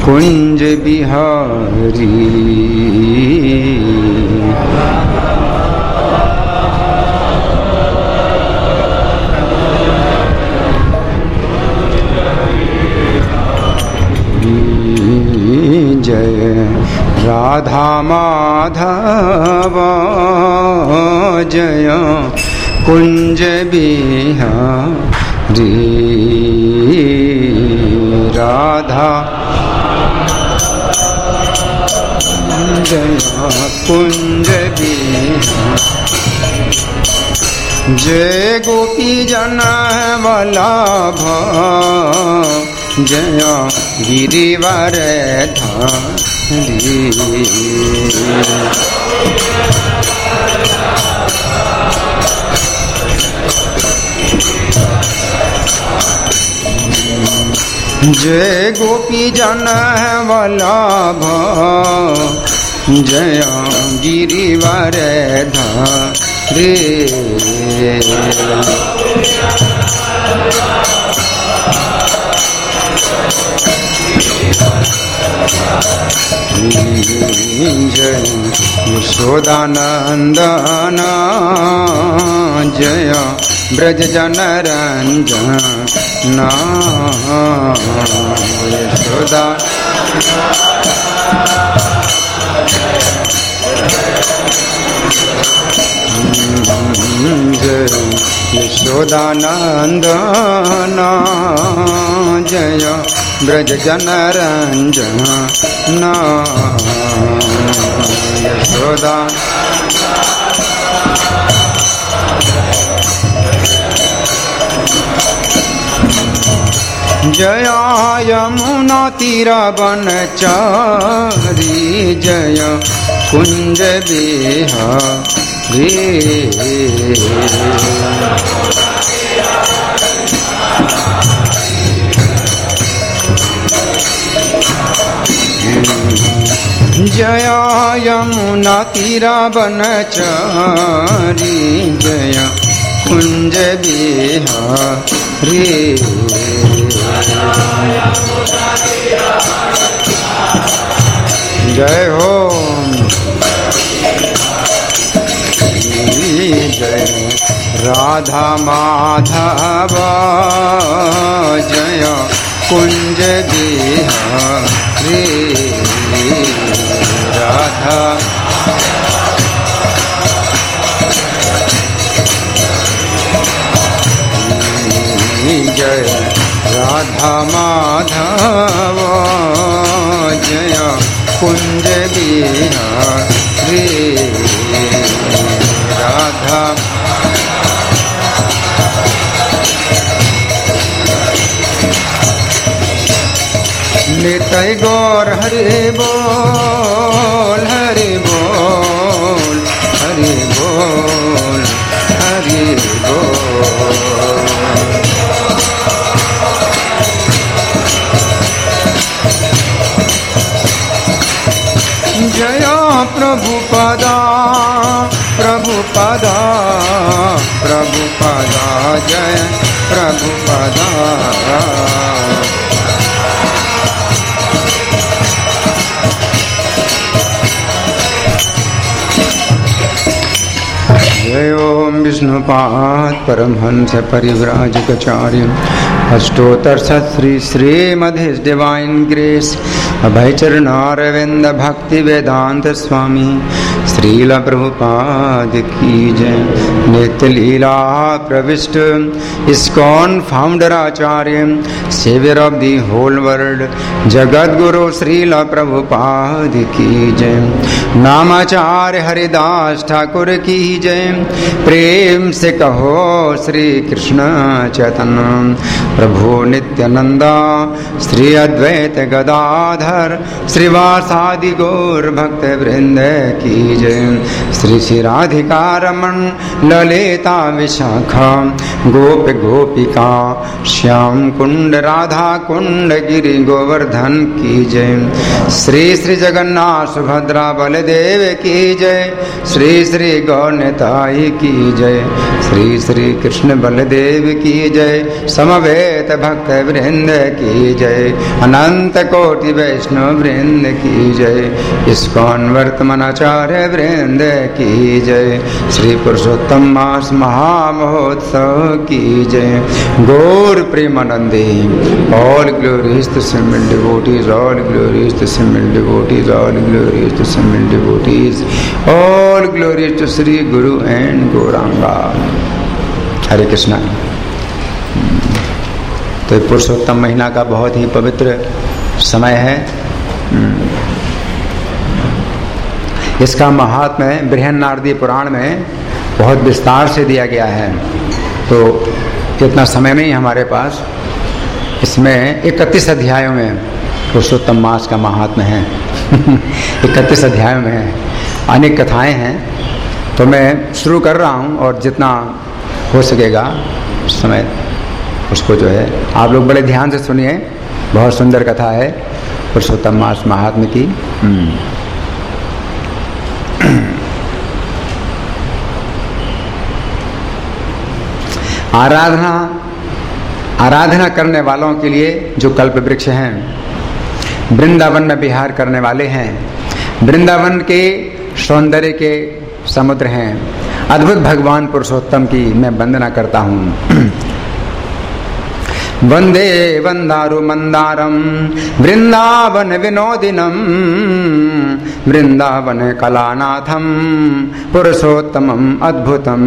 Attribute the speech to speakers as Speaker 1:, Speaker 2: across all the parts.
Speaker 1: कुंज बिहारी। जय राधा माधव जय कुंज बिहारी। राधा जय कुंज बिहारी। जय गोपी जन वल्लभ जय गिरिवर धारी। जय गोपी जन वल्लभ जय गिरिवर धारी। जय यशोदानंदन जय ब्रज जन रंजन। यशोदा जय यशोदानंदन जय ब्रज जन रंजन। यशोदा जय यमुना तीरा बनचारी जय कुंज बिहारी। जय यमुना तीरा बनचारी जय कुंज बिहारी। जय हो जय राधा माधव जय कुंज बिहारी। राधा जय राधा माधव जय कुंज बिहारी। राधा निताई गौर हरि बोल हरि बोल हरि बोल हरि बोल। जय प्रभुपदा प्रभुपदा प्रभुपदा जय प्रभुपदा। जय ओम विष्णुपाद परमहंस परिव्राजकाचार्य अष्टोत्तर श्री श्रीमद् डिवाइन ग्रेस अभयचरणारविंद भक्ति वेदांत स्वामी श्रील प्रभुपाद की जय। नित्य लीला प्रविष्ट ISKCON founder acharya saviour of the whole world Jagat Guru Srila Prabhupada की जय। नामाचार्य हरिदास ठाकुर की जय। प्रेम से कहो श्री कृष्ण चैतन्य प्रभु नित्यानंदा श्री अद्वैत गदाधर श्रीवासादि गौर भक्त वृंद की जय। श्री श्री राधिका रमण ललिता विशाखा गोप गोपिका श्याम कुंड राधा कुंड गिरि गोवर्धन की जय। श्री श्री जगन्नाथ सुभद्रा बलदेव की जय। श्री श्री गौरताई की जय। श्री श्री कृष्ण बलदेव की जय। समवेत समेत भक्त वृंद की जय, अनंत कोटि वैष्णव वृंद की जय, इस्कॉन वर्तमानाचार्य वृंद की जय, श्री पुरुषोत्तम मास महामहोत्सव की जय। गौर प्रेमानंदे, all glories to assembled devotees, all glories to assembled devotees, all glories to assembled devotees, all glories to Shri Guru and Gauranga. हरे कृष्णा। तो पुरुषोत्तम महीना का बहुत ही पवित्र समय है। इसका महात्म्य बृहन्नारदी पुराण में बहुत विस्तार से दिया गया है, तो इतना समय नहीं हमारे पास। इसमें 31 अध्यायों में पुरुषोत्तम मास का महात्म्य है। 31 अध्यायों में अनेक कथाएं हैं, तो मैं शुरू कर रहा हूं और जितना हो सकेगा समय उसको जो है आप लोग बड़े ध्यान से सुनिए। बहुत सुंदर कथा है पुरुषोत्तम मास महात्म्य की। आराधना करने वालों के लिए जो कल्प वृक्ष हैं, वृंदावन में विहार करने वाले हैं, वृंदावन के सौंदर्य के समुद्र हैं, अद्भुत भगवान पुरुषोत्तम की मैं वंदना करता हूँ। वंदे वंदारु मंदारम वृंदावन विनोदिनम, वृंदावन कलानाथम पुरुषोत्तमम अद्भुतम।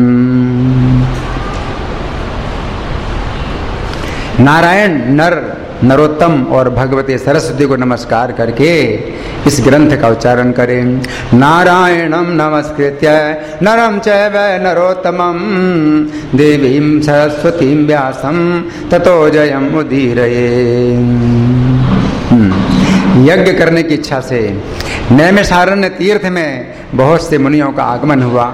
Speaker 1: नारायण नर नरोत्तम और भगवती सरस्वती को नमस्कार करके इस ग्रंथ का उच्चारण करें। नारायणम नमस्कृत्य नरम चैव नरोत्तमम, देवीं सरस्वतीं व्यासं ततो जयं उदीरये। यज्ञ करने की इच्छा से नैमिषारण्य तीर्थ में बहुत से मुनियों का आगमन हुआ।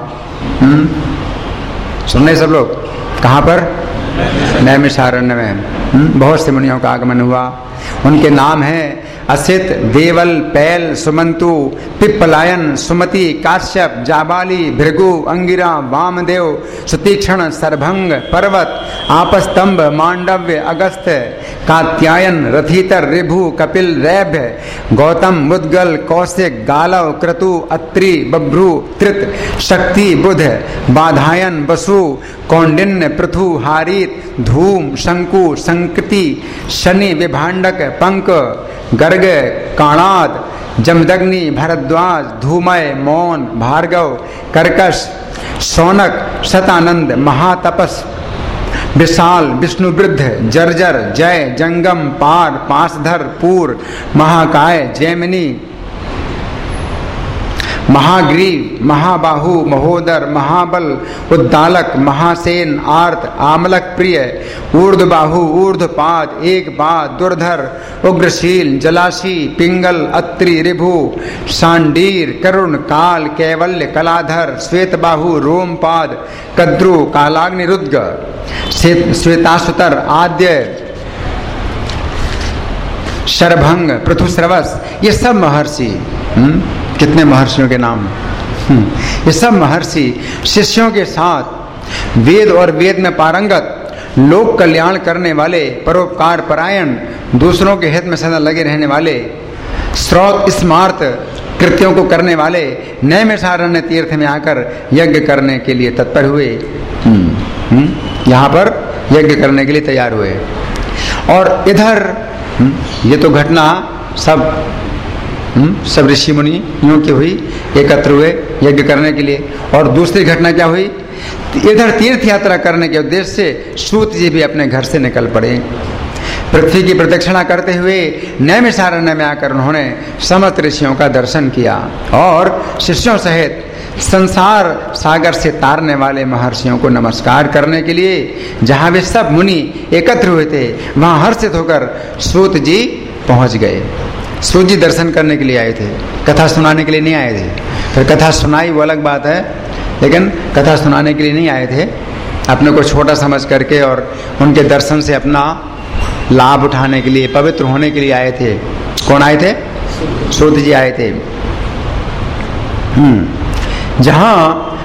Speaker 1: सुन रहे सब लोग? कहाँ पर? नैमिषारण्य में बहुत से मुनियों का आगमन हुआ। उनके नाम हैं असित, देवल, पैल, सुमंतु, पिप्पलायन, सुमति, काश्यप, जाबाली, भृगु, अंगिरा, वामदेव, सुतीक्षण, सरभंग, पर्वत, आपस्तंभ, मांडव्य, अगस्त्य, कात्यायन, रथीतर, ऋभु, कपिल, रैभ्य, गौतम, मुद्गल, कौशिक, गालव, क्रतु, अत्रि, बभ्रु, त्रित, शक्ति, बुध, बाधायन, वसु, कौंडिन्य, पृथु, हारित, धूम, शंकु, संकृति, शनि, विभांडक, पंक, गर्ग, काणाद, जमदग्नि, भरद्वाज, धूमय, मौन, भार्गव, कर्कश, शौनक, शतानंद, महातपस, विशाल, विष्णुवृद्ध, जर्जर, जय, जंगम, पार, पासधर, पूर, महाकाय, जैमिनी, महाग्रीव, महाबाहु, महोदर, महाबल, उद्दालक, महासेन, आर्त, आमलक प्रिय, ऊर्ध्वबाहु, ऊर्ध्वपाद, एक पाद, दुर्धर, उग्रशील, जलाशी, पिंगल, अत्रि, ऋभु, शांडीर, करुण, काल, कैवल्य, कलाधर, श्वेतबाहु, रोमपाद, कद्रु, कालाग्निरुद्ग, श्वेतासुतर, आद्य, शरभंग, पृथुश्रवस, ये सब महर्षि। कितने महर्षियों के नाम। ये सब महर्षि शिष्यों के साथ वेद और वेद में पारंगत, लोक कल्याण करने वाले, परोपकार परायण, दूसरों के हित में सदा लगे रहने वाले, श्रौत स्मार्त कृत्यों को करने वाले नैमिषारण्य तीर्थ में आकर यज्ञ करने के लिए तत्पर हुए। यहाँ पर यज्ञ करने के लिए तैयार हुए। और इधर ये तो घटना सब ऋषि मुनि यूं की हुई, एकत्र हुए यज्ञ करने के लिए। और दूसरी घटना क्या हुई? इधर तीर्थ यात्रा करने के उद्देश्य से सूत जी भी अपने घर से निकल पड़े। पृथ्वी की प्रदक्षिणा करते हुए नैमिषारण्य में आकर उन्होंने समस्त ऋषियों का दर्शन किया और शिष्यों सहित संसार सागर से तारने वाले महर्षियों को नमस्कार करने के लिए जहां वे सब मुनि एकत्र हुए थे, वहां हर्षित होकर सूत जी पहुंच गए। सूत जी दर्शन करने के लिए आए थे, कथा सुनाने के लिए नहीं आए थे। फिर कथा सुनाई वो अलग बात है, लेकिन कथा सुनाने के लिए नहीं आए थे। अपने को छोटा समझ करके और उनके दर्शन से अपना लाभ उठाने के लिए, पवित्र होने के लिए आए थे। कौन आए थे? सूत जी आए थे। जहां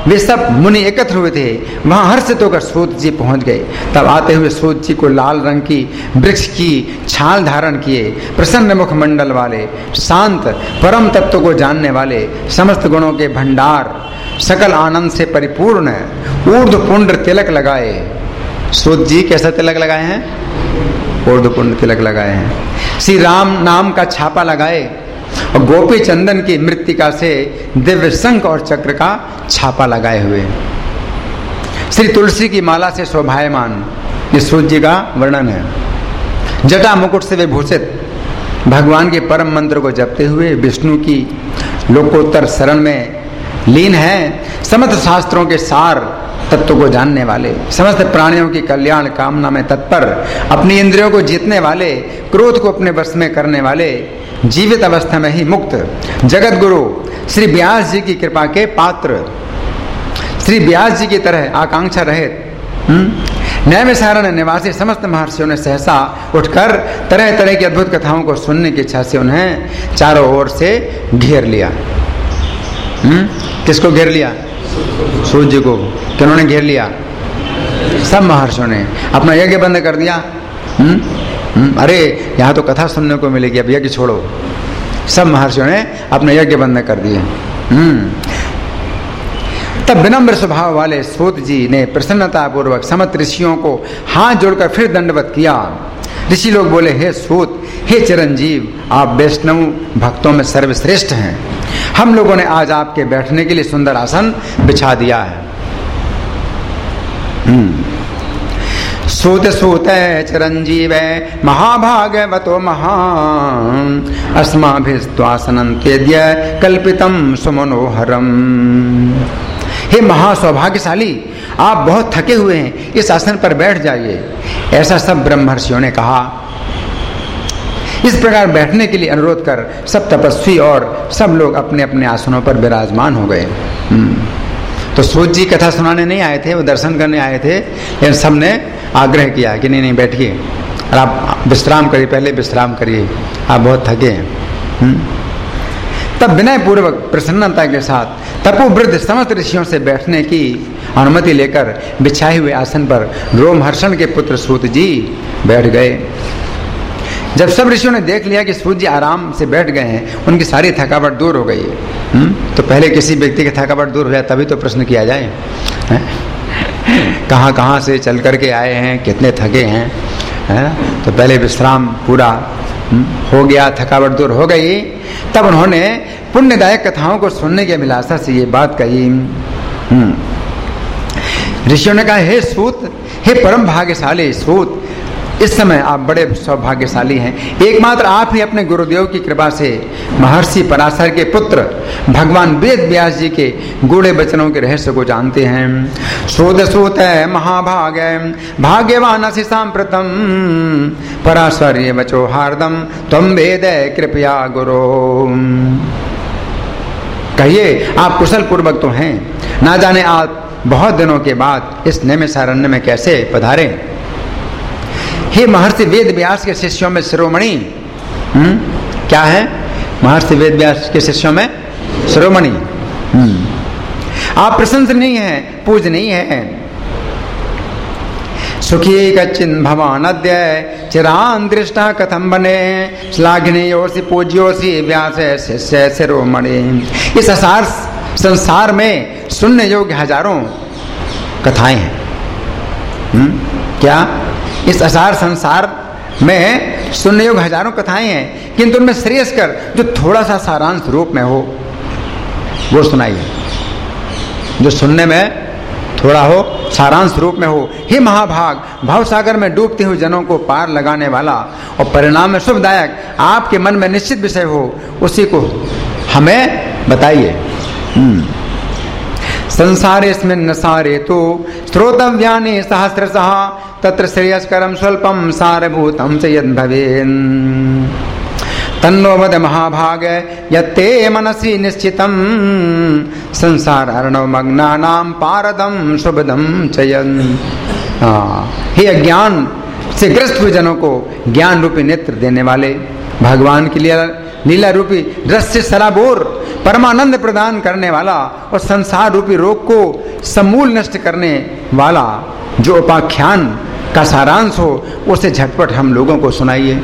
Speaker 1: वे सब मुनि एकत्र हुए थे। वहां हर्षित होकर सूत जी पहुंच गए। तब आते हुए सूत जी को लाल रंग की वृक्ष की छाल धारण किए, प्रसन्न मुखमंडल वाले, शांत, परम तत्व को जानने वाले, समस्त गुणों के भंडार, सकल आनंद से परिपूर्ण ऊर्ध्व पुंड्र तिलक लगाए। सूत जी कैसा तिलक लगाए हैं? ऊर्ध्व पुंड्र तिलक लगाए हैं। श्री राम नाम का छापा लगाए और गोपी चंदन की मृत्तिका से दिव्य शंख और चक्र का छापा लगाए हुए, श्री तुलसी की माला से शोभायमान, ये सूत जी का वर्णन है। जटा मुकुट से विभूषित भगवान के परम मंत्र को जपते हुए विष्णु की लोकोत्तर शरण में लीन है। समस्त शास्त्रों के सार तत्व को जानने वाले, समस्त प्राणियों की कल्याण कामना में तत्पर, अपनी इंद्रियों को जीतने वाले, क्रोध को अपने वश में करने वाले, जीवित अवस्था में ही मुक्त, जगत गुरु श्री व्यास जी की कृपा के पात्र, श्री व्यास जी की तरह आकांक्षा रहित नैमिषारण्य निवासी समस्त महर्षियों ने सहसा उठकर तरह तरह की अद्भुत कथाओं को सुनने की इच्छा से उन्हें चारों ओर से घेर लिया। किसको घेर लिया? सूत जी को। किन्होंने घेर लिया? सब महर्षियों ने अपना यज्ञ बंद कर दिया। अरे यहाँ तो कथा सुनने को मिलेगी, अब यज्ञ छोड़ो। सब महर्षियों ने अपने यज्ञ बंद कर दिए। तब विनम्र स्वभाव वाले सूत जी ने प्रसन्नता पूर्वक समस्त ऋषियों को हाथ जोड़कर फिर दंडवत किया। ऋषि लोग बोले, हे सूत, हे चिरंजीव, आप वैष्णव भक्तों में सर्वश्रेष्ठ हैं। हम लोगों ने आज आपके बैठने के लिए सुंदर आसन बिछा दिया है। सूत सूत चिरंजीव महाभागवतो महान अस्माभिस्त्वासनं तेद्य कल्पितम सुमनोहरम। हे महासौभाग्यशाली, आप बहुत थके हुए हैं, इस आसन पर बैठ जाइए। ऐसा सब ब्रह्मर्षियों ने कहा। इस प्रकार बैठने के लिए अनुरोध कर सब तपस्वी और सब लोग अपने अपने आसनों पर विराजमान हो गए। तो सूत जी कथा सुनाने नहीं आए थे, वो दर्शन करने आए थे, लेकिन सबने आग्रह किया कि नहीं बैठिए और आप विश्राम करिए, पहले विश्राम करिए, आप बहुत थके हैं। तब विनय पूर्वक प्रसन्नता के साथ तपोवृद्ध समस्त ऋषियों से बैठने की अनुमति लेकर बिछाए हुए आसन पर रोमहर्षण के पुत्र सूत जी बैठ गए। जब सब ऋषियों ने देख लिया कि सूत जी आराम से बैठ गए हैं, उनकी सारी थकावट दूर हो गई। तो पहले किसी व्यक्ति की थकावट दूर हो जाए तभी तो प्रश्न किया जाए, कहाँ कहाँ से चल करके आए हैं, कितने थके हैं, है? तो पहले विश्राम पूरा हो गया, थकावट दूर हो गई। तब उन्होंने पुण्यदायक कथाओं को सुनने की अभिलाषा से ये बात कही। ऋषियों ने कहा, हे सूत, हे परम भाग्यशाली सूत, इस समय आप बड़े सौभाग्यशाली हैं। एकमात्र आप ही अपने गुरुदेव की कृपा से महर्षि पराशर के पुत्र भगवान वेद व्यास जी के गूढ़े वचनों के रहस्य को जानते हैं। शोध सूत है महाभाग भाग्यवान असि सांप्रतम पराशर ये वचो हार्दम तुम वेद कृपया गुरु। कहिए, आप कुशल पूर्वक तो हैं, ना जाने आप बहुत दिनों के बाद इस नैमिषारण्य में कैसे पधारे। हे महर्षि वेद व्यास के शिष्यों में शिरोमणि, क्या है? महर्षि वेद व्यास के शिष्यों में शिरोमणि, आप प्रशंसनीय हैं, पूजनीय हैं। सुखी कच्चिन भवान अद्य चिरान दृष्टा कथम बने श्लाघनीयोसि पूज्योसि व्यास शिष्य शिरोमणि। इस असार संसार में सुनने योग्य हजारों कथाएं हैं। क्या? इस असार संसार में सुनने योग्य हजारों कथाएं हैं, किंतु उनमें श्रेयस्कर जो थोड़ा सा सारांश रूप में हो वो सुनाइए, जो सुनने में थोड़ा हो, सारांश रूप में हो। हे महाभाग, भावसागर में डूबते हुए जनों को पार लगाने वाला और परिणाम में शुभदायक आपके मन में निश्चित विषय हो, उसी को हमें बताइए। संसारेस्मिन् सारे तो श्रोतव्यानि सहस्रशः तत्र श्रेयस्करं स्वल्पं सारभूतं च यद् भवेन्। तन्नो वद महाभाग यत्ते मनसि निश्चितं संसार अर्णव मग्नानां पारदं शुभदं च यन्। हे अज्ञान से ग्रस्त हुए जनों को ज्ञान रूपी नेत्र देने वाले, भगवान की लीला रूपी रस से सराबोर परमानंद प्रदान करने वाला और संसार रूपी रोग को समूल नष्ट करने वाला जो उपाख्यान का सारांश हो, उसे झटपट हम लोगों को सुनाइए।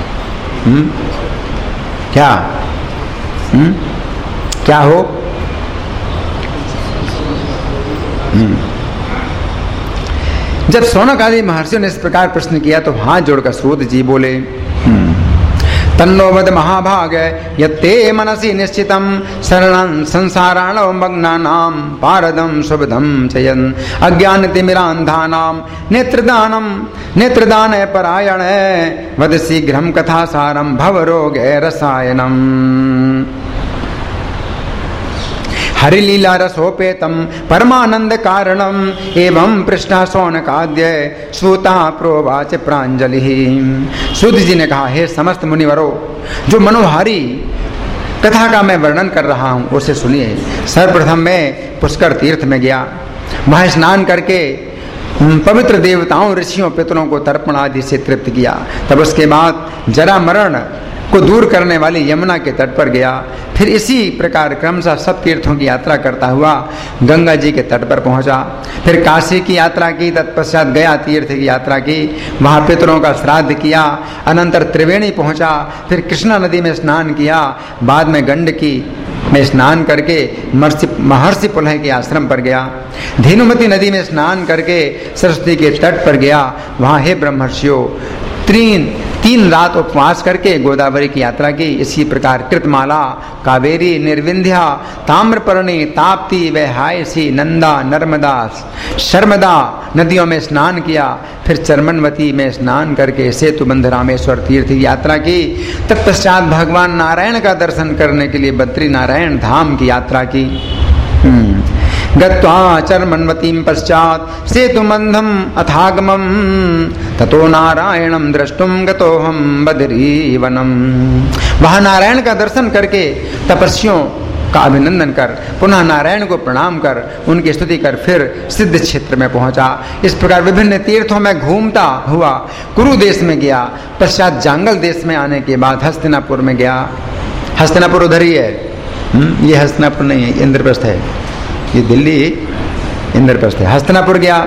Speaker 1: क्या क्या हो? जब शौनक आदि महर्षियों ने इस प्रकार प्रश्न किया तो हाथ जोड़कर सूत जी बोले, तन्नो वद महाभाग यत्ते मनसि निश्चितं शरणं संसाराणो मग्नानां पारदं शुभदं चयन् अज्ञानतिमिरान्धानां नेत्रदान परायण वद शीघ्रं कथासारं भवरोगे रसायनम्। हरिलीला रसोपेतम परमानंद कारणम एवं पृष्ठा शौनकाद्य सूता प्रोवाच प्रांजलि। सूत जी ने कहा, हे समस्त मुनिवरों, जो मनोहारी कथा का मैं वर्णन कर रहा हूँ उसे सुनिए। सर्वप्रथम मैं पुष्कर तीर्थ में गया, वहाँ स्नान करके पवित्र देवताओं ऋषियों पितरों को तर्पण आदि से तृप्त किया। तब उसके बाद जरा मरण को दूर करने वाली यमुना के तट पर गया। फिर इसी प्रकार क्रमशः सब तीर्थों की यात्रा करता हुआ गंगा जी के तट पर पहुंचा। फिर काशी की यात्रा की, तत्पश्चात गया तीर्थ की यात्रा की, वहां पितरों का श्राद्ध किया। अनंतर त्रिवेणी पहुंचा, फिर कृष्णा नदी में स्नान किया। बाद में गंडकी में स्नान करके महर्षि पुलह के आश्रम पर गया। धेनुमती नदी में स्नान करके सरस्वती के तट पर गया। वहां हे ब्रह्मर्षियों, तीन रात उपवास करके गोदावरी की यात्रा की। इसी प्रकार कृतमाला, कावेरी, निर्विंध्या, ताम्रपर्णी, ताप्ती, वैहायसी, नंदा, नर्मदा, शर्मदा नदियों में स्नान किया। फिर चरमनवती में स्नान करके सेतुबंध रामेश्वर तीर्थ की यात्रा की। तत्पश्चात भगवान नारायण का दर्शन करने के लिए बद्री नारायण धाम की यात्रा की। गत्वा चरमन्वतीं पश्चात सेतुबंधम अथागमम ततो नारायणं द्रष्टुम गतोहम बद्रीवनम। वहाँ नारायण का दर्शन करके तपस्वियों का अभिनंदन कर, पुनः नारायण को प्रणाम कर, उनकी स्तुति कर फिर सिद्ध क्षेत्र में पहुंचा। इस प्रकार विभिन्न तीर्थों में घूमता हुआ कुरु देश में गया। पश्चात जांगल देश में आने के बाद हस्तिनापुर में गया। हस्तिनापुर उधर ही है, ये हस्तिनापुर नहीं है, इंद्रप्रस्थ है। ये दिल्ली इंद्रप्रस्थ है। हस्तिनापुर गया।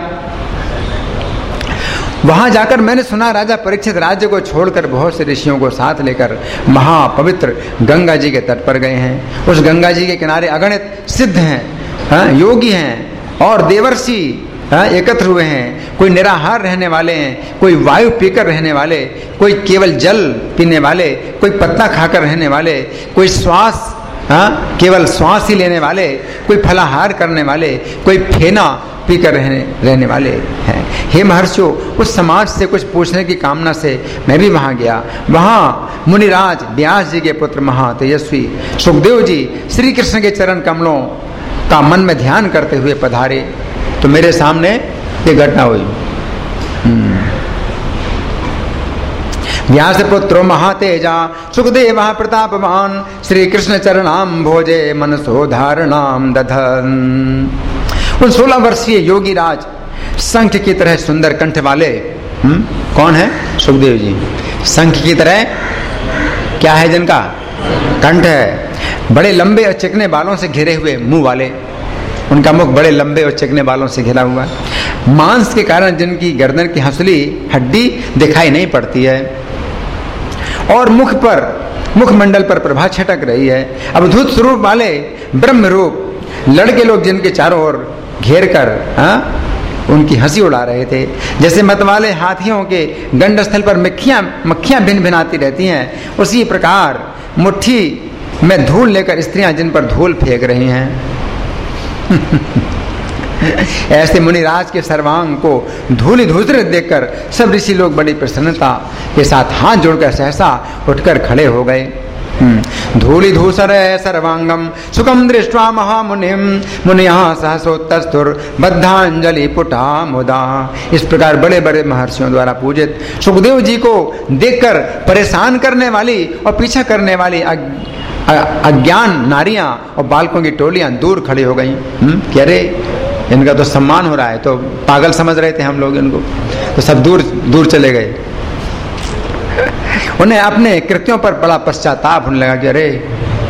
Speaker 1: वहां जाकर मैंने सुना राजा परीक्षित राज्य को छोड़कर बहुत से ऋषियों को साथ लेकर महापवित्र गंगा जी के तट पर गए हैं। उस गंगा जी के किनारे अगणित सिद्ध हैं, योगी हैं और देवर्षि एकत्र हुए हैं। कोई निराहार रहने वाले हैं, कोई वायु पीकर रहने वाले, कोई केवल जल पीने वाले, कोई पत्ता खाकर रहने वाले, कोई श्वास केवल श्वास ही लेने वाले, कोई फलाहार करने वाले, कोई फेना पीकर रहने वाले हैं। हे महर्षियों, उस समाज से कुछ पूछने की कामना से मैं भी वहां गया। वहां मुनिराज व्यास जी के पुत्र महातेजस्वी सुखदेव जी श्री कृष्ण के चरण कमलों का मन में ध्यान करते हुए पधारे तो मेरे सामने ये घटना हुई। व्यास पुत्रो महातेजा सुखदेव प्रतापवान श्री कृष्ण चरणाम भोजे मनसो धारणाम दधन। उन 16 वर्षीय योगी राज शंख की तरह सुंदर कंठ वाले कौन है? सुखदेव जी। शंख की तरह क्या है जिनका कंठ है? बड़े लंबे और चिकने बालों से घिरे हुए मुंह वाले, उनका मुख बड़े लंबे और चिकने बालों से घिरा हुआ है। मांस के कारण जिनकी गर्दन की हंसली हड्डी दिखाई नहीं पड़ती है और मुखमंडल पर प्रभा छटक रही है। अद्भुत स्वरूप वाले ब्रह्म रूप लड़के लोग जिनके चारों ओर घेर कर उनकी हंसी उड़ा रहे थे। जैसे मतवाले हाथियों के गंडस्थल पर मक्खियां भिन भिनाती रहती हैं, उसी प्रकार मुट्ठी में धूल लेकर स्त्रियां जिन पर धूल फेंक रही हैं। ऐसे मुनिराज के सर्वांग को धूलि धूसरित देखकर सब ऋषि लोग बड़ी प्रसन्नता के साथ हाथ जोड़कर सहसा उठकर खड़े हो गए। धूलि धूसर सर्वांगम सुखम दृष्ट्वा महामुनिम मुनिया सहसोत्तस्तुर बद्धांजलि पुटा मुदा। इस प्रकार बड़े बड़े महर्षियों द्वारा पूजित सुखदेव जी को देखकर परेशान करने वाली और पीछा करने वाली अज्ञान नारियां और बालकों की टोलियां दूर खड़ी हो गई। कह रहे इनका तो सम्मान हो रहा है, तो पागल समझ रहे थे हम लोग इनको, तो सब दूर दूर चले गए। उन्हें अपने कृत्यों पर बड़ा पश्चाताप होने लगा कि अरे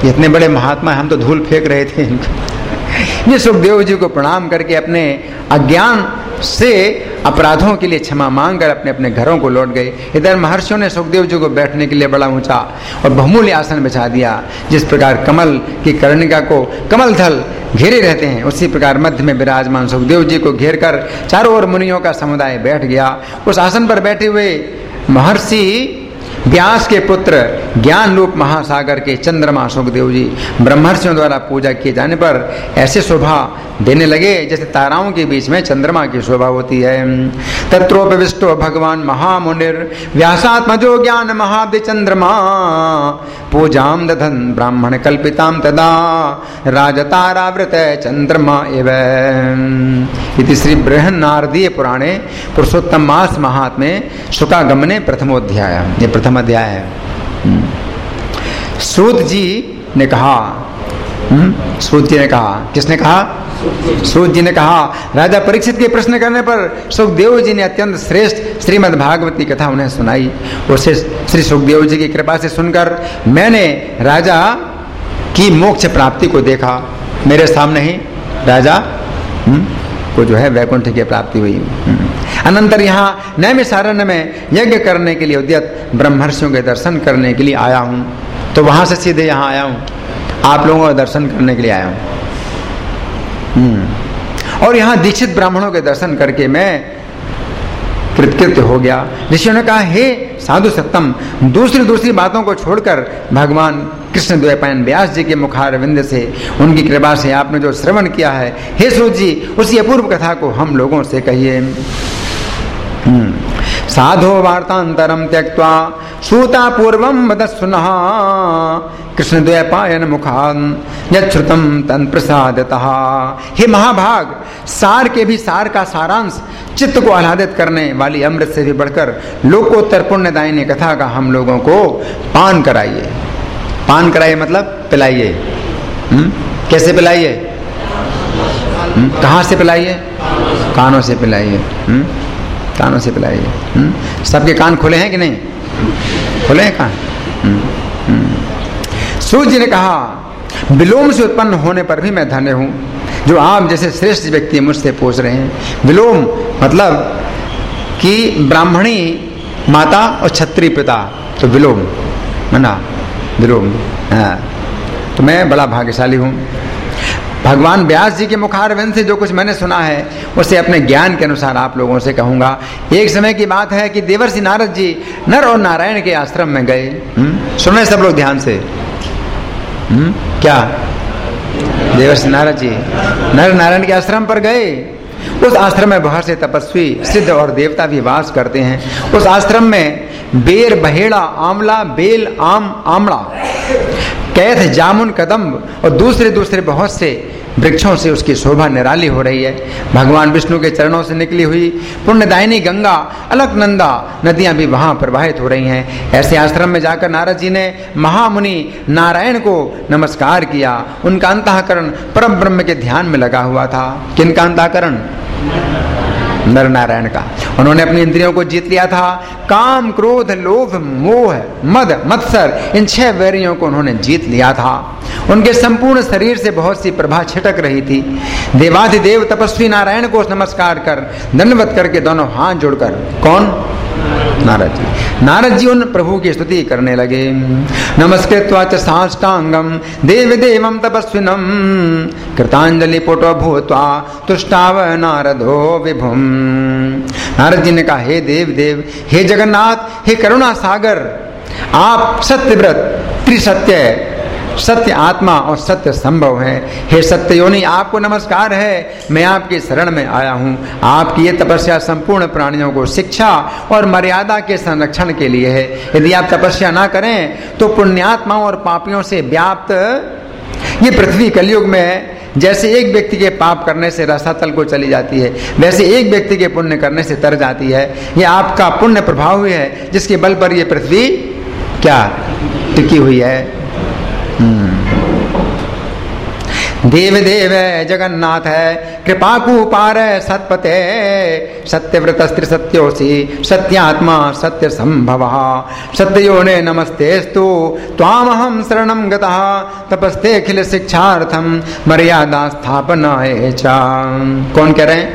Speaker 1: इतने बड़े महात्मा, हम तो धूल फेंक रहे थे। ये सुखदेव जी को प्रणाम करके अपने अज्ञान से अपराधों के लिए क्षमा मांगकर अपने अपने घरों को लौट गए। इधर महर्षियों ने सुखदेव जी को बैठने के लिए बड़ा ऊंचा और बहुमूल्य आसन बिछा दिया। जिस प्रकार कमल की कर्णिका को कमल थल घेरे रहते हैं, उसी प्रकार मध्य में विराजमान सुखदेव जी को घेर कर चारों ओर मुनियों का समुदाय बैठ गया। उस आसन पर बैठे हुए महर्षि व्यास के पुत्र ज्ञान रूप महासागर के चंद्रमा सुखदेव जी ब्रह्मर्षियों द्वारा पूजा किए जाने पर ऐसे शोभा देने लगे जैसे ताराओं के बीच में चंद्रमा की शोभा होती है। तत्रोपविष्टो भगवान महामुनिर व्यासात्मजो ज्ञान महाब्दि चंद्रमा पूजाम दधन ब्राह्मण कल्पिताम तदा राजतारावृत चंद्रमा एवं। इति श्री बृहन्नारदीय पुराणे पुरुषोत्तम मास महात्म्ये शुकागमने प्रथमोध्याय। ये प्रथम अध्याय है। सूत जी ने कहा, सूत जी ने कहा, किसने कहा? सूत जी ने कहा, राजा परीक्षित के प्रश्न करने पर सुखदेव जी ने अत्यंत श्रेष्ठ श्रीमद् भागवती कथा उन्हें सुनाई। उसे श्री सुखदेव जी की कृपा से सुनकर मैंने राजा की मोक्ष प्राप्ति को देखा। मेरे सामने ही राजा को जो है वैकुंठ की प्राप्ति हुई। अनंतर यहाँ नैमिषारण्य में यज्ञ करने के लिए उद्यत ब्रह्मर्षियों के दर्शन करने के लिए आया हूँ। तो वहां से सीधे यहाँ आया हूँ, आप लोगों का दर्शन करने के लिए आया हूँ। और यहाँ दीक्षित ब्राह्मणों के दर्शन करके मैं कृतकृत्य हो गया। ऋषियों ने कहा, हे साधु सत्तम, दूसरी बातों को छोड़कर भगवान कृष्ण द्वैपायन व्यास जी के मुखारविंद से उनकी कृपा से आपने जो श्रवण किया है, हे सूत जी, उसी अपूर्व कथा को हम लोगों से कहिए। साधो वार्तांतरम त्यक्त्वा सूता पूर्वम वदस्सुनः कृष्ण द्वैपायन मुखान यच्छ्रुतम तन् प्रसादतः। हे महाभाग, सार के भी सार का सारांश, चित्त को आह्लादित करने वाली अमृत से भी बढ़कर लोकोत्तर पुण्यदायिनी कथा का हम लोगों को पान कराइए। पान कराइए मतलब पिलाइए। कैसे पिलाइए? कहाँ से पिलाइए? कानों से पिलाइए। कानों से पिलाइए। सबके कान खुले हैं कि नहीं? खुले हैं कान? सूत जी ने कहा, विलोम से उत्पन्न होने पर भी मैं धन्य हूँ जो आप जैसे श्रेष्ठ व्यक्ति मुझसे पूछ रहे हैं। विलोम मतलब कि ब्राह्मणी माता और क्षत्रिय पिता, तो विलोम मना विलोम। हाँ, तो मैं बड़ा भाग्यशाली हूँ। भगवान व्यास जी के मुखारविंद से जो कुछ मैंने सुना है उसे अपने ज्ञान के अनुसार आप लोगों से कहूँगा। एक समय की बात है कि देवर्षि नारद जी नर और नारायण के आश्रम में गए। सुने सब लोग ध्यान से। क्या? देवर्षि नारद जी नर नारायण के आश्रम पर गए। उस आश्रम में बहुत से तपस्वी, सिद्ध और देवता भी वास करते हैं। उस आश्रम में बेर, बहेड़ा, आंवला, बेल, आम, आमड़ा, कैथ, जामुन, कदम्ब और दूसरे बहुत से वृक्षों से उसकी शोभा निराली हो रही है। भगवान विष्णु के चरणों से निकली हुई पुण्यदायिनी गंगा, अलकनंदा नदियां भी वहां प्रवाहित हो रही हैं। ऐसे आश्रम में जाकर नारद जी ने महामुनि नारायण को नमस्कार किया। उनका अंतःकरण परम ब्रह्म के ध्यान में लगा हुआ था। किनका अंतःकरण? नर नारायण का। उन्होंने अपनी इंद्रियों को जीत लिया था। काम, क्रोध, लोभ, मोह, मद, मत्सर, इन 6 वैरियों को उन्होंने जीत लिया था। उनके संपूर्ण शरीर से बहुत सी प्रभा छिटक रही थी। देवाधिदेव तपस्वी नारायण को नमस्कार कर दंडवत करके दोनों हाथ जोड़कर, कौन? नारद जी। नारद जी उन प्रभु की स्तुति करने लगे। नमस्कृत्वा च साष्टांगम देव देवम तपस्विनम कृतांजलि पुटो भूत्वा तुष्टाव नारदो विभुम। नारद जी ने कहा, हे देव देव, हे जगन्नाथ, हे करुणा सागर, आप सत्यव्रत, त्रिसत्य, सत्य आत्मा और सत्य संभव है। हे सत्य योनि, आपको नमस्कार है। मैं आपकी शरण में आया हूँ। आपकी ये तपस्या संपूर्ण प्राणियों को शिक्षा और मर्यादा के संरक्षण के लिए है। यदि आप तपस्या ना करें तो पुण्यात्माओं और पापियों से व्याप्त ये पृथ्वी कलयुग में जैसे एक व्यक्ति के पाप करने से रसातल को चली जाती है, वैसे एक व्यक्ति के पुण्य करने से तर जाती है। ये आपका पुण्य प्रभाव ही है जिसके बल पर ये पृथ्वी क्या टिकी हुई है। देव देव जगन्नाथ कृपा कूपार सत्पते सत्यव्रत स्त्री सत्योसी सत्यात्मा सत्य संभव सत्ययोने नमस्तेस्तु त्वामहं शरणं गतः तपस्ते अखिल शिक्षार्थम मर्यादा स्थापनाय च। कौन कह रहे हैं?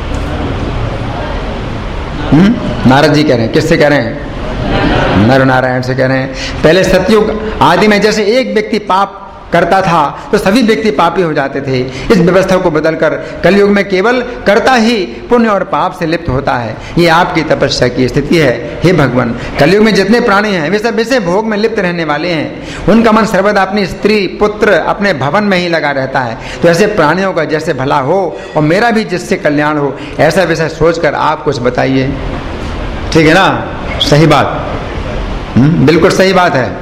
Speaker 1: नारद जी कह रहे हैं। किससे कह रहे हैं? नर नारायण से कह रहे हैं। पहले सतयुग आदि में जैसे एक व्यक्ति पाप करता था तो सभी व्यक्ति पापी हो जाते थे। इस व्यवस्था को बदलकर कलयुग में केवल कर्ता ही पुण्य और पाप से लिप्त होता है। ये आपकी तपस्या की स्थिति है। हे भगवान, कलयुग में जितने प्राणी हैं वे सब ऐसे भोग में लिप्त रहने वाले हैं। उनका मन सर्वदा अपनी स्त्री पुत्र अपने भवन में ही लगा रहता है। तो ऐसे प्राणियों का जैसे भला हो और मेरा भी जिससे कल्याण हो, ऐसा वैसा सोचकर आप कुछ बताइए। ठीक है ना? सही बात, बिल्कुल सही बात है।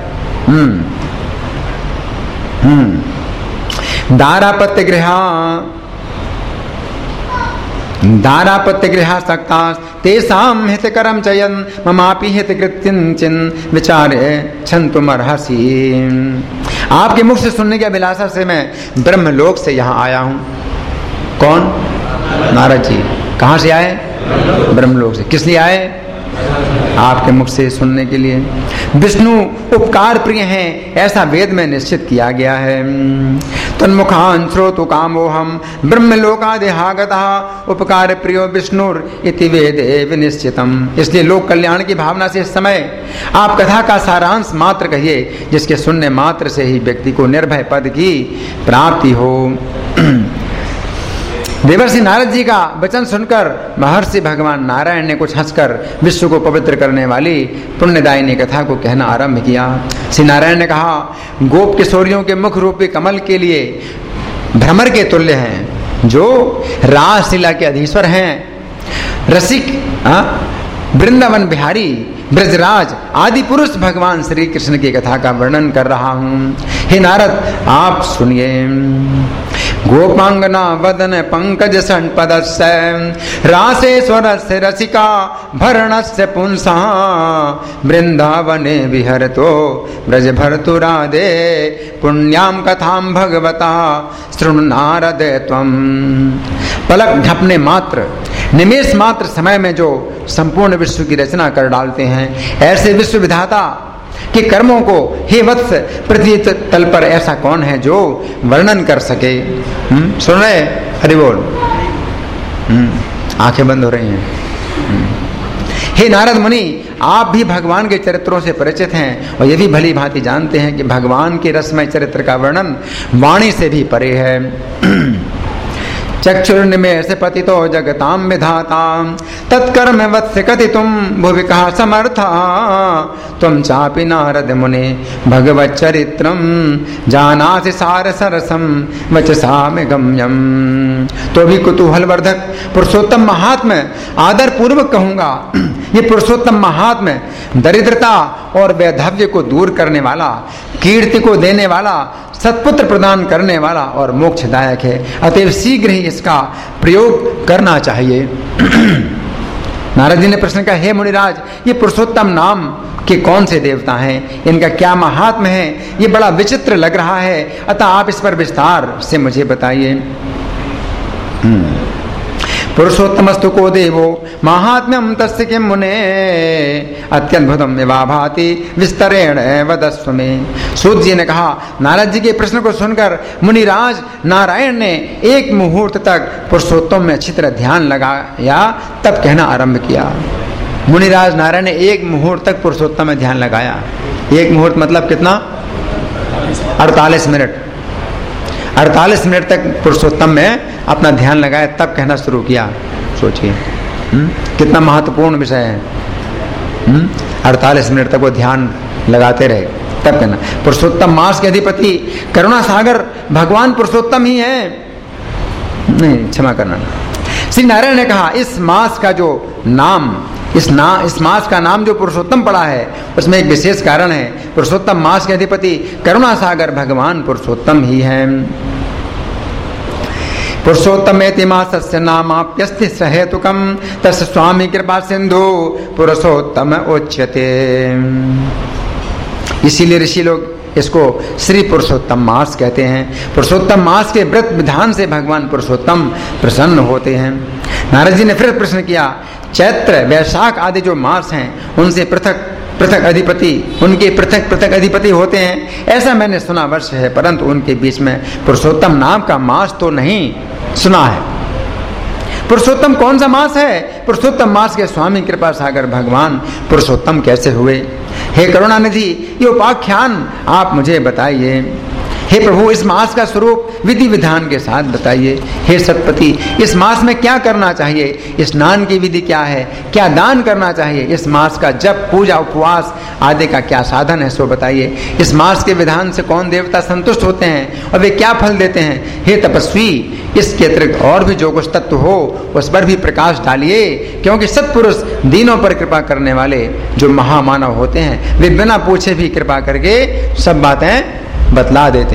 Speaker 1: दारापत्य गृहा सक्ता तेषां हितकरं चयन ममापि हितकृत्यं विचारे छन्तुमर्हसि। आपके मुख से सुनने की अभिलाषा से मैं ब्रह्मलोक से यहाँ आया हूँ। कौन? नारद जी। कहाँ से आए? ब्रह्मलोक से। किस लिए आए? आपके मुख से सुनने के लिए। विष्णु उपकार प्रिय हैं ऐसा वेद में निश्चित किया गया है। तन्मुखान् श्रोतु कामोहम ब्रह्मलोकादेहागतः उपकार प्रियो विष्णुर इति वेदे विनिश्चितम। इसलिए लोक कल्याण की भावना से इस समय आप कथा का सारांश मात्र कहिए, जिसके सुनने मात्र से ही व्यक्ति को निर्भय पद की प्राप्ति हो। देवर्षि नारद जी का वचन सुनकर महर्षि भगवान नारायण ने कुछ हंसकर विश्व को पवित्र करने वाली पुण्यदायिनी कथा को कहना आरंभ किया। श्री नारायण ने कहा, गोप किशोरियों के मुख रूपी कमल के लिए भ्रमर के तुल्य हैं, जो रासलीला के अधीश्वर हैं, रसिक वृंदावन बिहारी ब्रजराज आदि पुरुष भगवान श्री कृष्ण की कथा का वर्णन कर रहा हूँ। हे नारद, आप सुनिए। गोपांगना वदन पंकज संपदस्य रासेश्वरस्य रसिका भरणस्य पुंसा वृंदावने विहरतो ब्रज भरतु राधे पुण्याम कथाम भगवता शृणु नारद त्वम। पलक झपने मात्र, निमेष मात्र समय में जो संपूर्ण विश्व की रचना कर डालते हैं, ऐसे विश्व विधाता के कर्मों को हे वत्स पृथ्वी तल पर ऐसा कौन है जो वर्णन कर सके। सुन रहे? हरि बोल। आंखें बंद हो रही हैं। हे नारद मुनि, आप भी भगवान के चरित्रों से परिचित हैं और ये भी भली भांति जानते हैं कि भगवान के रसमय चरित्र का वर्णन वाणी से भी परे है। चक्षुर्निमेष से पतितो जगतां विधाता तत्कर्म वत्स कथितुं भुवि कः समर्था त्वं चापि नारद मुने भगवत् चरित्रं जानासि सार सरसं वचसा में गम्यम। तो भी कुतूहलवर्धक पुरुषोत्तम महात्म्य आदर पूर्वक कहूंगा। ये पुरुषोत्तम महात्म्य दरिद्रता और वैधव्य को दूर करने वाला, कीर्ति को देने वाला, सत्पुत्र प्रदान करने वाला और मोक्षदायक है। अतएव शीघ्र ही इसका प्रयोग करना चाहिए। नारद जी ने प्रश्न किया, हे मुनिराज, ये पुरुषोत्तम नाम के कौन से देवता हैं? इनका क्या महात्म्य है? ये बड़ा विचित्र लग रहा है, अतः आप इस पर विस्तार से मुझे बताइए। पुरुषोत्तमस्तु को देवो महात्म्यम तस्य किं मुने अत्यद्भुतम विभाभाति विस्तरेण वदस्व में। सूत जी ने कहा, नारद जी के प्रश्न को सुनकर मुनिराज नारायण ने एक मुहूर्त तक पुरुषोत्तम में अच्छी तरह ध्यान लगाया, तब कहना आरंभ किया। मुनिराज नारायण ने एक मुहूर्त तक पुरुषोत्तम में ध्यान लगाया। एक मुहूर्त मतलब कितना? 48 मिनट। 48 मिनट तक पुरुषोत्तम में अपना ध्यान लगाया, तब कहना शुरू किया। सोचिए कितना महत्वपूर्ण विषय है। 48 मिनट तक वो ध्यान लगाते रहे, तब कहना। पुरुषोत्तम मास के अधिपति करुणा सागर भगवान पुरुषोत्तम ही है। नहीं, क्षमा करना। श्री नारायण ने कहा, इस मास का जो नाम, इस मास का नाम जो पुरुषोत्तम पड़ा है, उसमें एक विशेष कारण है। पुरुषोत्तम मास के अधिपति करुणा सागर भगवान पुरुषोत्तम ही है। पुरुषोत्तमेति मासस्य नामाप्यस्ति सहेतुकं तस्य स्वामी कृपा सिंधु पुरुषोत्तम उच्यते। इसीलिए ऋषि लोग इसको श्री पुरुषोत्तम मास कहते हैं। पुरुषोत्तम मास के व्रत विधान से भगवान पुरुषोत्तम प्रसन्न होते हैं। नारद जी ने फिर प्रश्न किया, चैत्र वैशाख आदि जो मास हैं उनसे पृथक पृथक अधिपति, उनके पृथक पृथक अधिपति होते हैं, ऐसा मैंने सुना वर्ष है, परंतु उनके बीच में पुरुषोत्तम नाम का मास तो नहीं सुना है। पुरुषोत्तम कौन सा मास है? पुरुषोत्तम मास के स्वामी कृपा सागर भगवान पुरुषोत्तम कैसे हुए? हे करुणानिधि, ये उपाख्यान आप मुझे बताइए। हे प्रभु, इस मास का स्वरूप विधि विधान के साथ बताइए। हे सतपति, इस मास में क्या करना चाहिए? स्नान की विधि क्या है? क्या दान करना चाहिए? इस मास का जप, पूजा, उपवास आदि का क्या साधन है, सो बताइए। इस मास के विधान से कौन देवता संतुष्ट होते हैं और वे क्या फल देते हैं? हे तपस्वी, इसके अतिरिक्त और भी जो कुछ तत्व हो उस पर भी प्रकाश डालिए, क्योंकि सत्पुरुष दीनों पर कृपा करने वाले जो महामानव होते हैं वे बिना पूछे भी कृपा करके सब बातें बतला देते